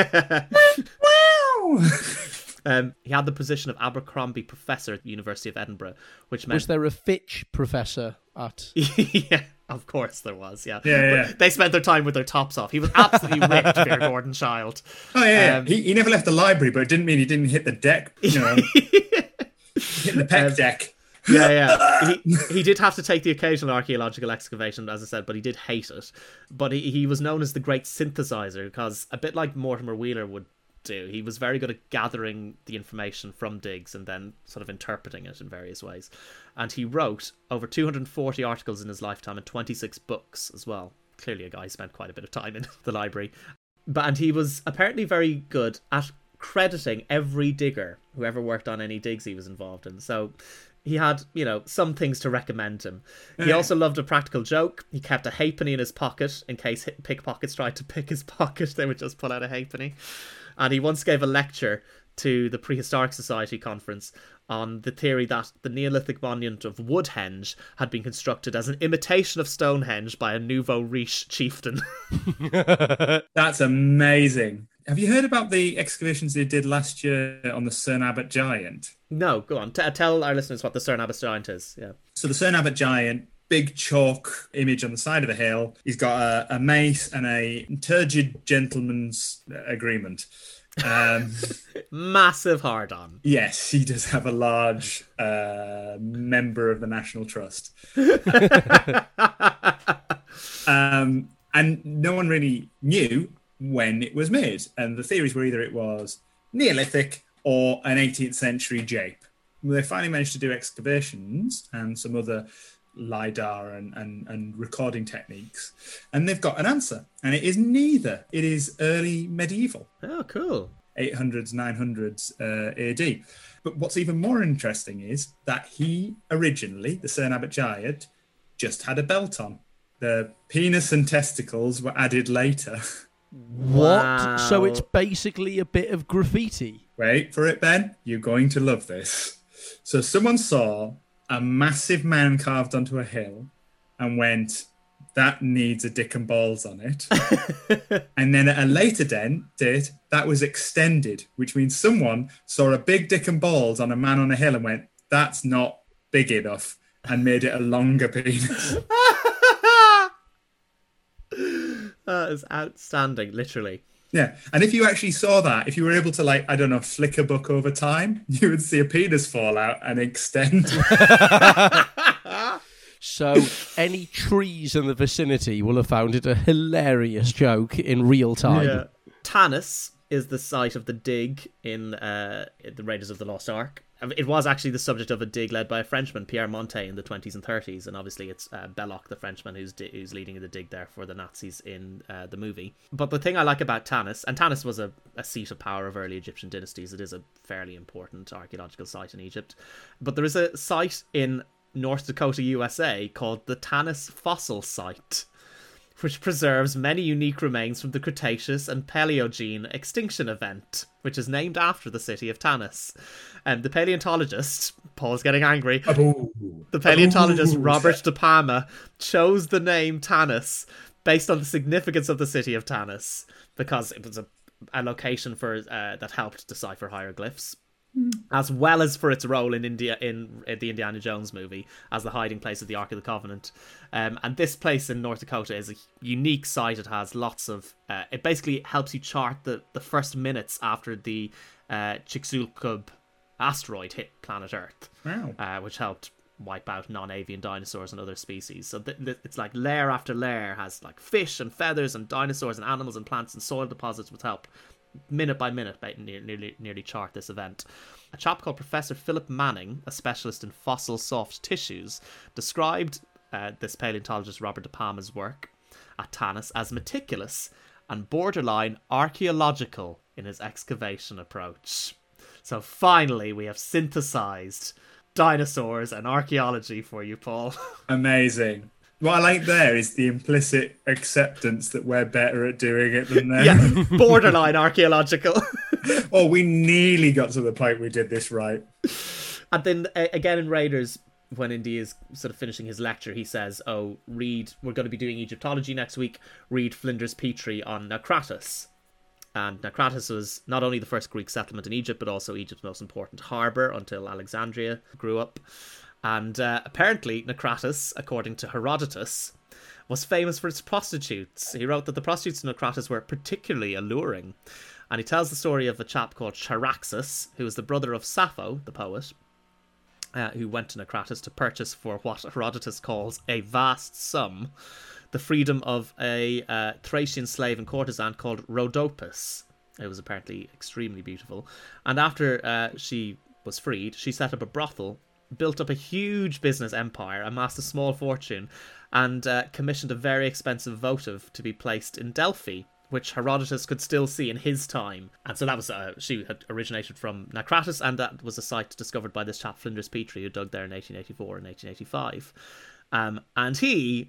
um, he had the position of Abercrombie Professor at the University of Edinburgh, which meant... Was there a Fitch professor at... Yeah, of course there was, yeah. Yeah, yeah, But yeah. they spent their time with their tops off. He was absolutely ripped, Vera Gordon Child. Oh yeah, Um, yeah. He, he never left the library, but it didn't mean he didn't hit the deck. You know, hit the pec Um, deck. Yeah, yeah. He, he did have to take the occasional archaeological excavation, as I said, but he did hate it. But he, he was known as the great synthesizer because, a bit like Mortimer Wheeler would do, he was very good at gathering the information from digs and then sort of interpreting it in various ways. And he wrote over two hundred forty articles in his lifetime and twenty-six books as well. Clearly a guy who spent quite a bit of time in the library. But and he was apparently very good at crediting every digger who ever worked on any digs he was involved in. So he had, you know, some things to recommend him. He Yeah. also loved a practical joke. He kept a halfpenny in his pocket in case hit- pickpockets tried to pick his pocket. They would just pull out a halfpenny. And he once gave a lecture to the Prehistoric Society conference on the theory that the Neolithic monument of Woodhenge had been constructed as an imitation of Stonehenge by a nouveau riche chieftain. That's amazing. Have you heard about the excavations they did last year on the Cern Abbot Giant? No, go on. T- tell our listeners what the Cern Abbot Giant is. Yeah. So the Cern Abbot Giant, big chalk image on the side of the hill. He's got a, a mace and a turgid gentleman's agreement. Um, Massive hard on. yes, he does have a large uh, member of the National Trust. um, and no one really knew when it was made. And the theories were either it was Neolithic or an eighteenth century jape. they finally managed to do excavations and some other LiDAR and, and, and recording techniques, and they've got an answer, and it is neither. It is early medieval. Oh, cool. eight hundreds, nine hundreds uh, A D. But what's even more interesting is that he originally, the Cerne Abbot Giant, just had a belt on. The penis and testicles were added later. What? Wow. So it's basically a bit of graffiti. Wait for it, Ben. You're going to love this. So someone saw a massive man carved onto a hill and went, that needs a dick and balls on it. And then at a later date, that was extended, which means someone saw a big dick and balls on a man on a hill and went, that's not big enough, and made it a longer penis. That is outstanding, literally. Yeah, and if you actually saw that, if you were able to, like, I don't know, flick a book over time, you would see a penis fall out and extend. So any trees in the vicinity will have found it a hilarious joke in real time. Yeah. Tanis is the site of the dig in uh, the Raiders of the Lost Ark. It was actually the subject of a dig led by a Frenchman, Pierre Montet, in the twenties and thirties, and obviously it's uh, Belloc, the Frenchman, who's di- who's leading the dig there for the Nazis in uh, the movie. But the thing I like about Tanis, and Tanis was a, a seat of power of early Egyptian dynasties, it is a fairly important archaeological site in Egypt, but there is a site in North Dakota, U S A, called the Tanis Fossil Site, which preserves many unique remains from the Cretaceous and Paleogene extinction event, which is named after the city of Tanis. And um, the paleontologist, Paul's getting angry, Aboo. the paleontologist Aboo. Robert De Palma chose the name Tanis based on the significance of the city of Tanis, because it was a, a location for uh, that helped decipher hieroglyphs, as well as for its role in India in, in the Indiana Jones movie as the hiding place of the Ark of the Covenant. Um, and this place in North Dakota is a unique site. It has lots of... Uh, it basically helps you chart the, the first minutes after the uh, Chicxulub asteroid hit planet Earth, Wow. uh, which helped wipe out non-avian dinosaurs and other species. So th- th- it's like layer after layer has like fish and feathers and dinosaurs and animals and plants and soil deposits, which help minute by minute nearly, nearly chart this event. A chap called Professor Philip Manning, a specialist in fossil soft tissues, described uh, this paleontologist Robert De Palma's work at Tanis as meticulous and borderline archaeological in his excavation approach. So finally we have synthesized dinosaurs and archaeology for you, Paul. Amazing. What I like there is the implicit acceptance that we're better at doing it than them. Yeah, borderline archaeological. Oh, we nearly got to the point we did this right. And then uh, again in Raiders, when Indy is sort of finishing his lecture, he says, oh, read, we're going to be doing Egyptology next week, read Flinders Petrie on Naucratis. And Naucratis was not only the first Greek settlement in Egypt, but also Egypt's most important harbour until Alexandria grew up. And uh, apparently Naucratis, according to Herodotus, was famous for its prostitutes. He wrote that the prostitutes in Naucratis were particularly alluring. And he tells the story of a chap called Charaxus, who was the brother of Sappho, the poet, uh, who went to Naucratis to purchase for what Herodotus calls a vast sum the freedom of a uh, Thracian slave and courtesan called Rhodopis. It was apparently extremely beautiful. And after uh, she was freed, she set up a brothel, built up a huge business empire, amassed a small fortune, and uh, commissioned a very expensive votive to be placed in Delphi, which Herodotus could still see in his time. And so that was, uh, she had originated from Naucratis, and that was a site discovered by this chap Flinders Petrie, who dug there in eighteen eighty-four and eighteen eighty-five. Um, and he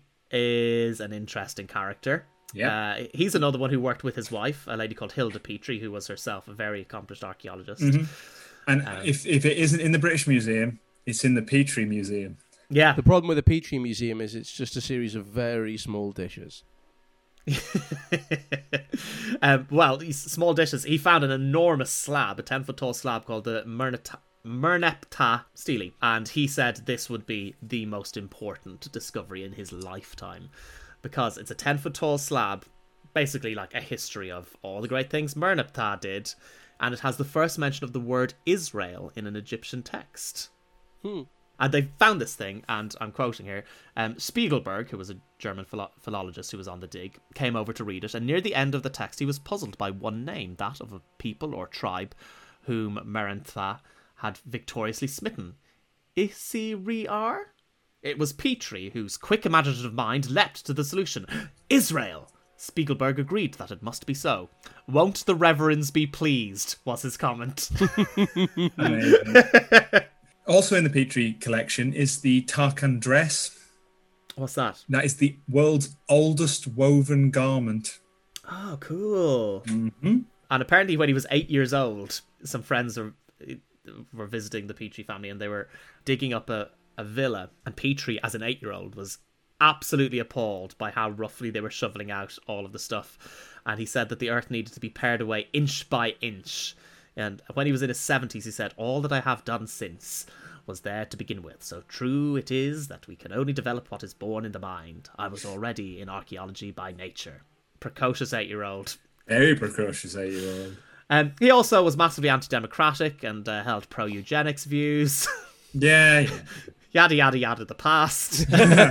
is an interesting character. Yeah. Uh, he's another one who worked with his wife, a lady called Hilda Petrie, who was herself a very accomplished archaeologist. Mm-hmm. And Um, if, if it isn't in the British Museum, it's in the Petrie Museum. Yeah. The problem with the Petrie Museum is it's just a series of very small dishes. um, well, these small dishes. He found an enormous slab, a ten foot tall slab called the Merneptah, Merneptah Stele, and he said this would be the most important discovery in his lifetime, because it's a ten foot tall slab, basically like a history of all the great things Merneptah did, and it has the first mention of the word Israel in an Egyptian text. Hmm. And they found this thing, and I'm quoting here, um, Spiegelberg, who was a German philo- philologist who was on the dig, came over to read it, and near the end of the text he was puzzled by one name, that of a people or tribe whom Merneptah had victoriously smitten Isiriar? It was Petrie whose quick imaginative mind leapt to the solution. Israel! Spiegelberg agreed that it must be so. Won't the reverends be pleased, was his comment. Amazing. Also in the Petrie collection is the Tarkan dress. What's that? That is the world's oldest woven garment. Oh, cool. Mm-hmm. And apparently when he was eight years old, some friends were, were visiting the Petrie family and they were digging up a, a villa. And Petrie, as an eight-year-old, was absolutely appalled by how roughly they were shoveling out all of the stuff. And he said that the earth needed to be pared away inch by inch. And when he was in his seventies, he said, all that I have done since was there to begin with. So true it is that we can only develop what is born in the mind. I was already in archaeology by nature. Precocious eight-year-old. Very precocious eight-year-old. Um, he also was massively anti-democratic and uh, held pro-eugenics views. Yeah, yeah. Yada, yada, yada, the past.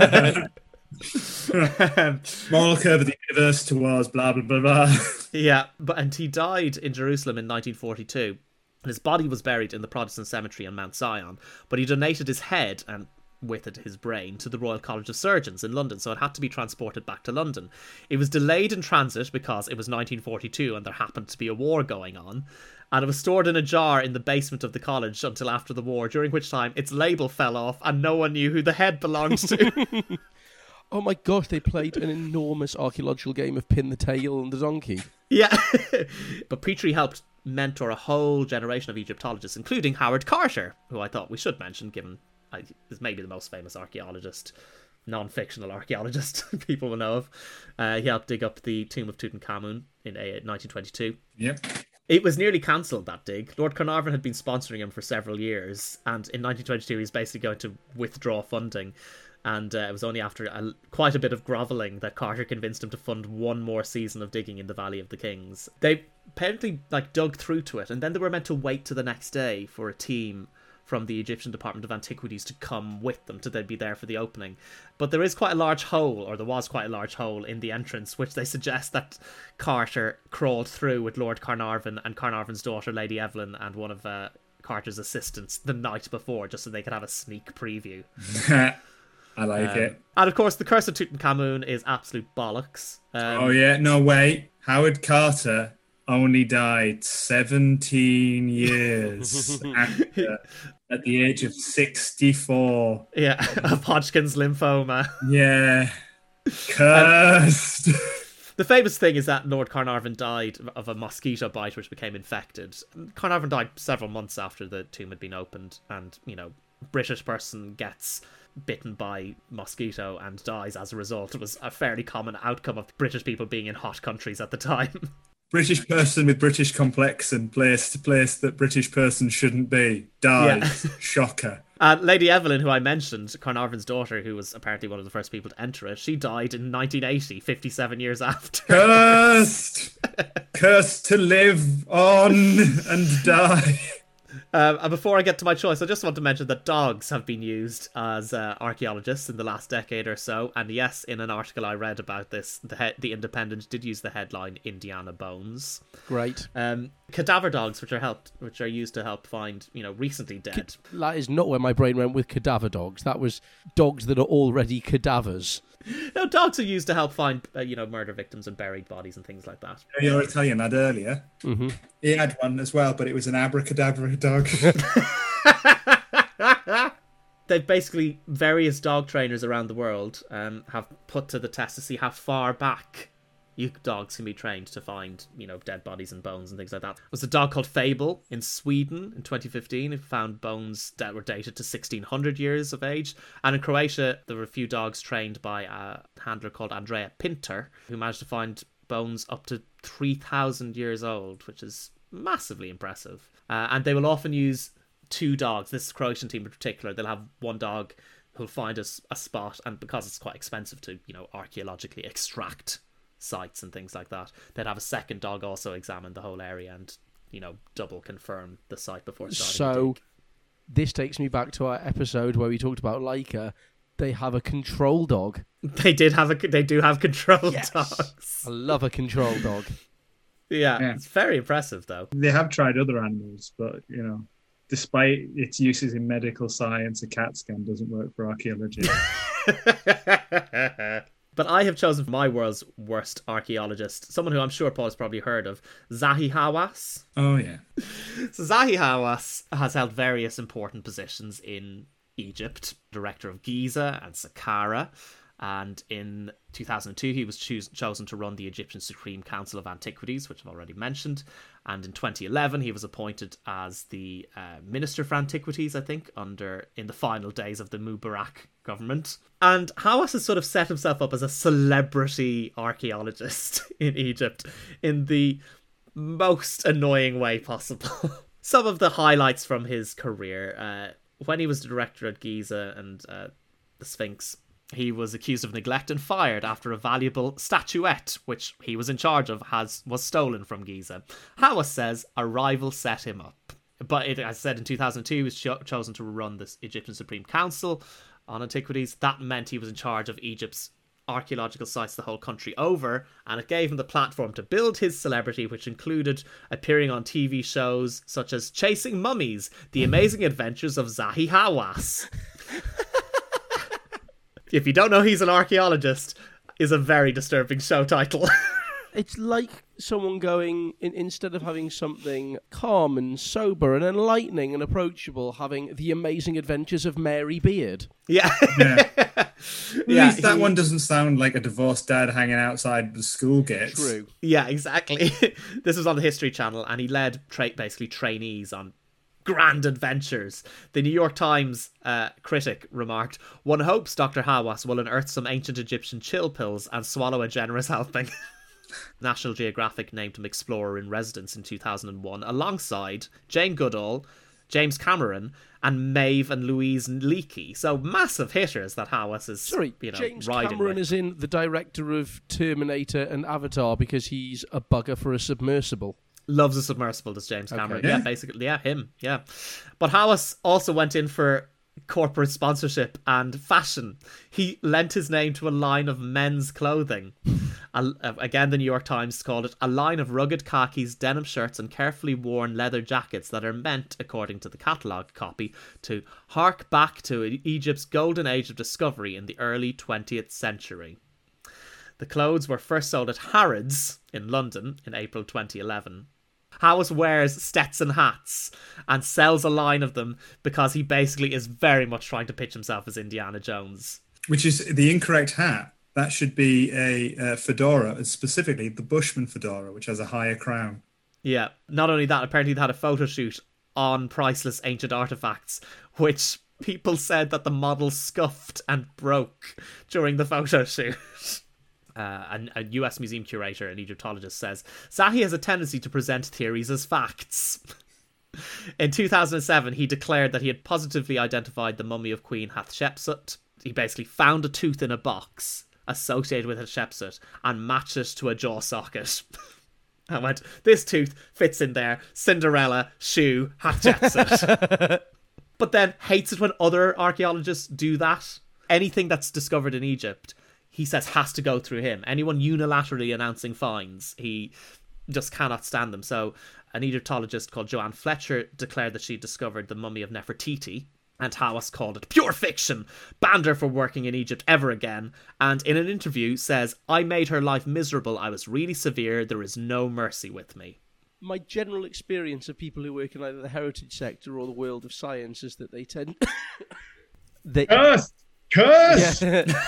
um, Moral curve of the universe towards blah, blah, blah, blah. Yeah, but and he died in Jerusalem in nineteen forty-two. And his body was buried in the Protestant cemetery on Mount Zion. But he donated his head, and with it his brain, to the Royal College of Surgeons in London, so it had to be transported back to London. It was delayed in transit because it was nineteen forty-two and there happened to be a war going on. And it was stored in a jar in the basement of the college until after the war, during which time its label fell off and no one knew who the head belonged to. Oh my gosh, they played an enormous archaeological game of Pin the Tail and the Donkey. Yeah. But Petrie helped mentor a whole generation of Egyptologists, including Howard Carter, who I thought we should mention, given uh, is maybe the most famous archaeologist, non-fictional archaeologist people will know of. Uh, he helped dig up the tomb of Tutankhamun in uh, nineteen twenty-two. Yep. It was nearly cancelled, that dig. Lord Carnarvon had been sponsoring him for several years, and in nineteen twenty-two he was basically going to withdraw funding. And uh, it was only after a, quite a bit of grovelling that Carter convinced him to fund one more season of digging in the Valley of the Kings. They apparently like dug through to it, and then they were meant to wait to the next day for a team from the Egyptian Department of Antiquities to come with them, to then be there for the opening. But there is quite a large hole, or there was quite a large hole in the entrance, which they suggest that Carter crawled through with Lord Carnarvon and Carnarvon's daughter, Lady Evelyn, and one of uh, Carter's assistants the night before, just so they could have a sneak preview. I like um, it. And of course, the Curse of Tutankhamun is absolute bollocks. Um, Oh, yeah. No, wait. Howard Carter only died seventeen years after, at the age of sixty-four. Yeah, of Hodgkin's lymphoma. Yeah. Cursed. The famous thing is that Lord Carnarvon died of a mosquito bite which became infected. Carnarvon died several months after the tomb had been opened, and, you know, British person gets bitten by mosquito and dies as a result. It was a fairly common outcome of British people being in hot countries at the time. British person with British complex and placed to place that British person shouldn't be. Dies. Yeah. Shocker. And Lady Evelyn, who I mentioned, Carnarvon's daughter, who was apparently one of the first people to enter it, she died in nineteen eighty, fifty-seven years after. Cursed! Cursed to live on and die. Um, and before I get to my choice, I just want to mention that dogs have been used as uh, archaeologists in the last decade or so. And yes, in an article I read about this, the, he- the Independent did use the headline Indiana Bones. Great. Um, cadaver dogs, which are helped, which are used to help find, you know, recently dead. That is not where my brain went with cadaver dogs. That was dogs that are already cadavers. No, dogs are used to help find, uh, you know, murder victims and buried bodies and things like that. Your Italian lad earlier, mm-hmm. he had one as well, but it was an abracadabra dog. They've basically, various dog trainers around the world um, have put to the test to see how far back you dogs can be trained to find, you know, dead bodies and bones and things like that. There was a dog called Fable in Sweden in twenty fifteen who found bones that were dated to sixteen hundred years of age. And in Croatia, there were a few dogs trained by a handler called Andrea Pinter, who managed to find bones up to three thousand years old, which is massively impressive. Uh, and they will often use two dogs. This Croatian team in particular, they'll have one dog who'll find a, a spot, and because it's quite expensive to, you know, archaeologically extract sites and things like that, they'd have a second dog also examine the whole area and, you know, double confirm the site before starting so to dig. This takes me back to our episode where we talked about Laika. They have a control dog. They did have a they do have control yes. dogs. I love a control dog. Yeah, Yeah. It's very impressive though. They have tried other animals, but, you know. Despite its uses in medical science, a CAT scan doesn't work for archaeology. But I have chosen for my world's worst archaeologist, someone who I'm sure Paul has probably heard of, Zahi Hawass. Oh, yeah. So Zahi Hawass has held various important positions in Egypt, director of Giza and Saqqara, and in two thousand two he was choos- chosen to run the Egyptian Supreme Council of Antiquities, which I've already mentioned, and in twenty eleven he was appointed as the uh, Minister for Antiquities, I think, under in the final days of the Mubarak government. And Hawass has sort of set himself up as a celebrity archaeologist in Egypt in the most annoying way possible. Some of the highlights from his career, uh, when he was the director at Giza and uh, the Sphinx, he was accused of neglect and fired after a valuable statuette, which he was in charge of, has was stolen from Giza. Hawass says a rival set him up. But it, as I said, in two thousand two, he was cho- chosen to run the Egyptian Supreme Council on Antiquities. That meant he was in charge of Egypt's archaeological sites the whole country over, and it gave him the platform to build his celebrity, which included appearing on T V shows such as Chasing Mummies, The Amazing Adventures of Zahi Hawass. If you don't know he's an archaeologist, is a very disturbing show title. It's like someone going, in, instead of having something calm and sober and enlightening and approachable, having The Amazing Adventures of Mary Beard. Yeah. Yeah. At Yeah, least that he- one doesn't sound like a divorced dad hanging outside the school gates. True. Yeah, exactly. This was on the History Channel, and he led tra- basically trainees on grand adventures. The New York Times uh, critic remarked, "One hopes Doctor Hawass will unearth some ancient Egyptian chill pills and swallow a generous helping." National Geographic named him Explorer in Residence in two thousand one, alongside Jane Goodall, James Cameron, and Maeve and Louise Leakey. So massive hitters that Hawass is, Sorry, you know, James riding Cameron with. is in the director of Terminator and Avatar because he's a bugger for a submersible. Loves a submersible, does James Cameron. Okay. Yeah, Yeah. basically, yeah, him, yeah. But Hawass also went in for corporate sponsorship and fashion. He lent his name to a line of men's clothing. A, again, the New York Times called it a line of rugged khakis, denim shirts, and carefully worn leather jackets that are meant, according to the catalogue copy, to hark back to Egypt's golden age of discovery in the early twentieth century. The clothes were first sold at Harrods in London in April twenty eleven. Hawass wears Stetson hats and sells a line of them because he basically is very much trying to pitch himself as Indiana Jones. Which is the incorrect hat. That should be a uh, fedora, specifically the Bushman fedora, which has a higher crown. Yeah, not only that, apparently they had a photo shoot on priceless ancient artifacts, which people said that the model scuffed and broke during the photo shoot. Uh, a, a U S museum curator and Egyptologist says, Zahi has a tendency to present theories as facts. In two thousand seven, he declared that he had positively identified the mummy of Queen Hatshepsut. He basically found a tooth in a box associated with Hatshepsut and matched it to a jaw socket. I went, this tooth fits in there. Cinderella, shoe, Hatshepsut. But then hates it when other archaeologists do that. Anything that's discovered in Egypt, he says, has to go through him. Anyone unilaterally announcing finds, he just cannot stand them. So an Egyptologist called Joanne Fletcher declared that she discovered the mummy of Nefertiti, and Hawass called it pure fiction, banned her from working in Egypt ever again, and in an interview says, I made her life miserable, I was really severe, there is no mercy with me. My general experience of people who work in either the heritage sector or the world of science is that they tend... they... Curse! Curse!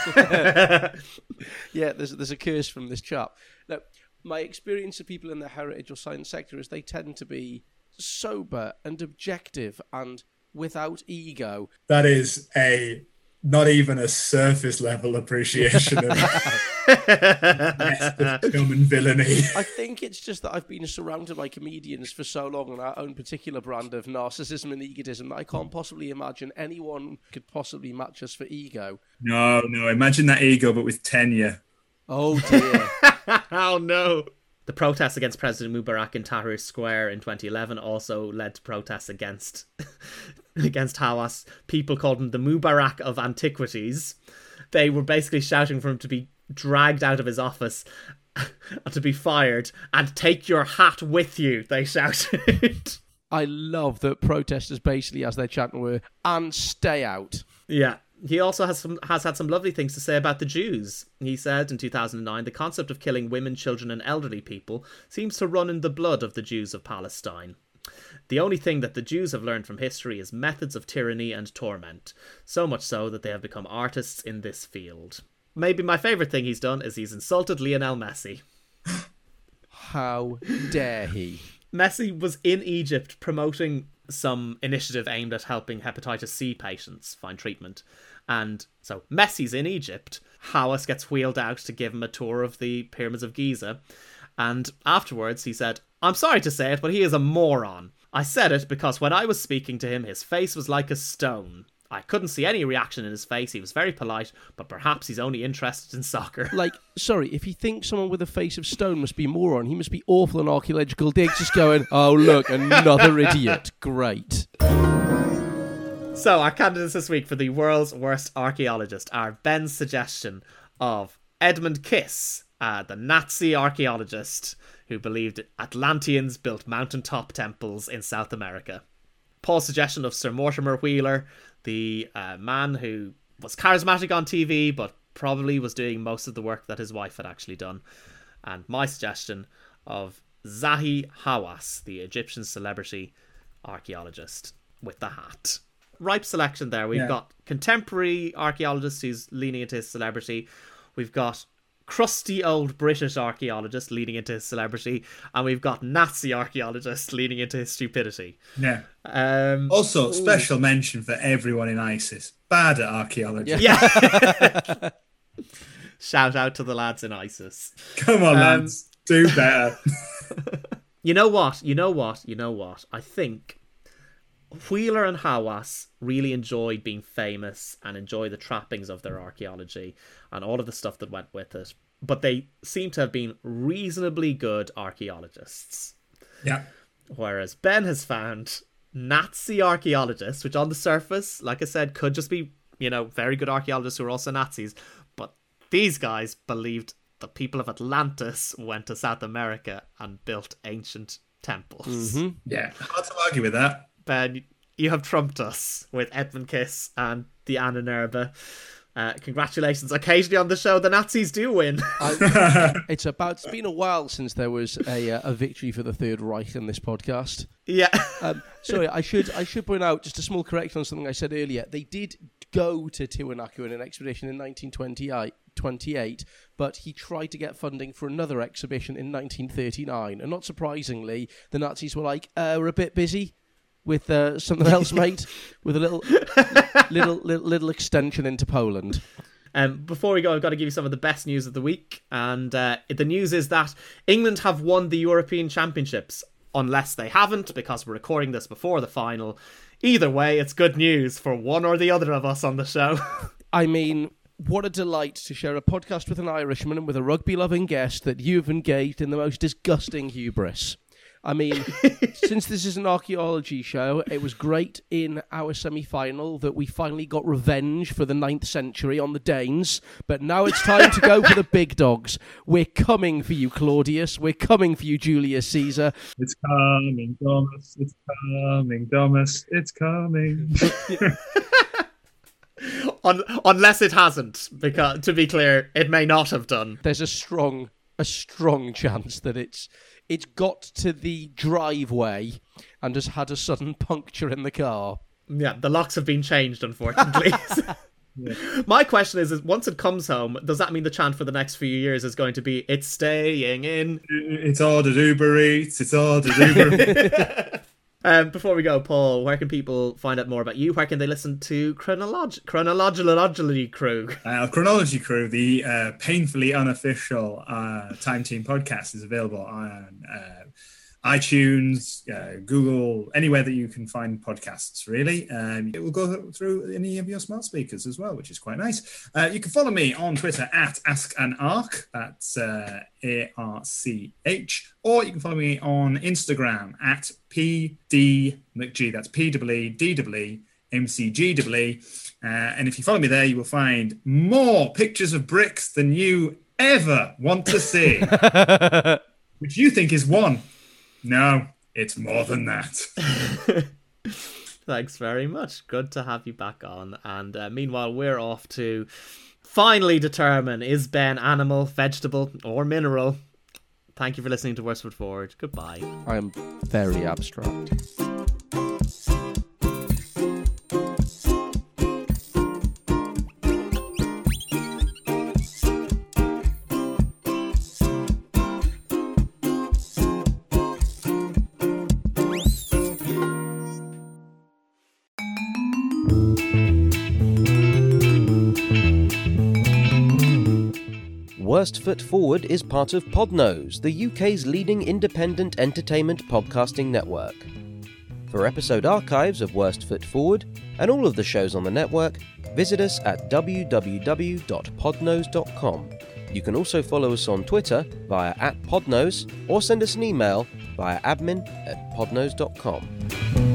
Yeah. Yeah, there's there's a curse from this chap. Now, my experience of people in the heritage or science sector is they tend to be sober and objective and without ego. That is a not even a surface level appreciation of human villainy. I think it's just that I've been surrounded by comedians for so long on our own particular brand of narcissism and egotism that I can't possibly imagine anyone could possibly match us for ego. No, no, imagine that ego, but with tenure. Oh dear. Oh no. The protests against President Mubarak in Tahrir Square in twenty eleven also led to protests against against Hawass. People called him the Mubarak of Antiquities. They were basically shouting for him to be dragged out of his office and to be fired and take your hat with you, they shouted. I love that protesters basically, as their chant were, and stay out. Yeah. He also has some has had some lovely things to say about the Jews. He said in two thousand nine, the concept of killing women, children and elderly people seems to run in the blood of the Jews of Palestine. The only thing that the Jews have learned from history is methods of tyranny and torment, so much so that they have become artists in this field. Maybe my favourite thing he's done is he's insulted Lionel Messi. How dare he? Messi was in Egypt promoting some initiative aimed at helping hepatitis C patients find treatment. And so Messi's in Egypt. Hawass gets wheeled out to give him a tour of the pyramids of Giza. And afterwards he said, "I'm sorry to say it, but he is a moron. I said it because when I was speaking to him, his face was like a stone. I couldn't see any reaction in his face. He was very polite, but perhaps he's only interested in soccer." Like, sorry, if you think someone with a face of stone must be a moron, he must be awful on archaeological digs, just going, "Oh, look, another idiot. Great." So, our candidates this week for the world's worst archaeologist are Ben's suggestion of Edmund Kiss, uh, the Nazi archaeologist who believed Atlanteans built mountaintop temples in South America. Paul's suggestion of Sir Mortimer Wheeler, the uh, man who was charismatic on T V, but probably was doing most of the work that his wife had actually done. And my suggestion of Zahi Hawass, the Egyptian celebrity archaeologist with the hat. Ripe selection there. We've yeah. got contemporary archaeologist who's leaning into his celebrity. We've got crusty old British archaeologist leaning into his celebrity, and we've got Nazi archaeologist leaning into his stupidity. Yeah. Um, also, special ooh. mention for everyone in ISIS. Bad at archaeology. Yeah. yeah. Shout out to the lads in ISIS. Come on, um, lads. Do better. You know what? You know what? You know what? I think Wheeler and Hawass really enjoyed being famous and enjoy the trappings of their archaeology and all of the stuff that went with it. But they seem to have been reasonably good archaeologists. Yeah. Whereas Ben has found Nazi archaeologists, which on the surface, like I said, could just be, you know, very good archaeologists who are also Nazis. But these guys believed the people of Atlantis went to South America and built ancient temples. Mm-hmm. Yeah, hard to argue with that. Ben, you have trumped us with Edmund Kiss and the Ahnenerbe. Uh, congratulations. Occasionally on the show, the Nazis do win. I, it's about. It's been a while since there was a uh, a victory for the Third Reich in this podcast. Yeah. um, sorry, I should I should point out just a small correction on something I said earlier. They did go to Tiwanaku in an expedition in nineteen twenty-eight, but he tried to get funding for another exhibition in nineteen thirty-nine. And not surprisingly, the Nazis were like, uh, "We're a bit busy with uh, something else, mate," with a little, little, little, little extension into Poland. Um, before we go, I've got to give you some of the best news of the week. And uh, the news is that England have won the European Championships, unless they haven't, because we're recording this before the final. Either way, it's good news for one or the other of us on the show. I mean, what a delight to share a podcast with an Irishman and with a rugby-loving guest that you've engaged in the most disgusting hubris. I mean, since this is an archaeology show, it was great in our semi-final that we finally got revenge for the ninth century on the Danes, but now it's time to go for the big dogs. We're coming for you, Claudius. We're coming for you, Julius Caesar. It's coming, Domus. It's coming, Domus. It's coming. Un- unless it hasn't, because to be clear, it may not have done. There's a strong, a strong chance that it's it's got to the driveway and has had a sudden puncture in the car. Yeah, the locks have been changed, unfortunately. Yeah. My question is, is, once it comes home, does that mean the chant for the next few years is going to be, "It's staying in"? It's ordered Uber Eats, it's ordered Uber Um, before we go, Paul, where can people find out more about you? Where can they listen to Chronolog- Chronology Crew? Uh, Chronology Crew, the uh, painfully unofficial uh, Time Team podcast, is available on uh, iTunes, uh, Google, anywhere that you can find podcasts, really. Um, it will go through any of your smart speakers as well, which is quite nice. Uh, you can follow me on Twitter at Ask an Arch, that's uh, A R C H, or you can follow me on Instagram at P D M C G, that's P E E D E E M C G E E. Uh, and if you follow me there, you will find more pictures of bricks than you ever want to see, which you think is one. No, It's more than that. Thanks very much. Good to have you back on. And uh, meanwhile, we're off to finally determine, is Ben animal, vegetable, or mineral? Thank you for listening to Worst Foot Forward. Goodbye. I am very abstract. Worst Foot Forward is part of Podnose, the U K's leading independent entertainment podcasting network. For episode archives of Worst Foot Forward and all of the shows on the network, visit us at w w w dot podnose dot com. You can also follow us on Twitter via at Podnose or send us an email via admin at podnose dot com.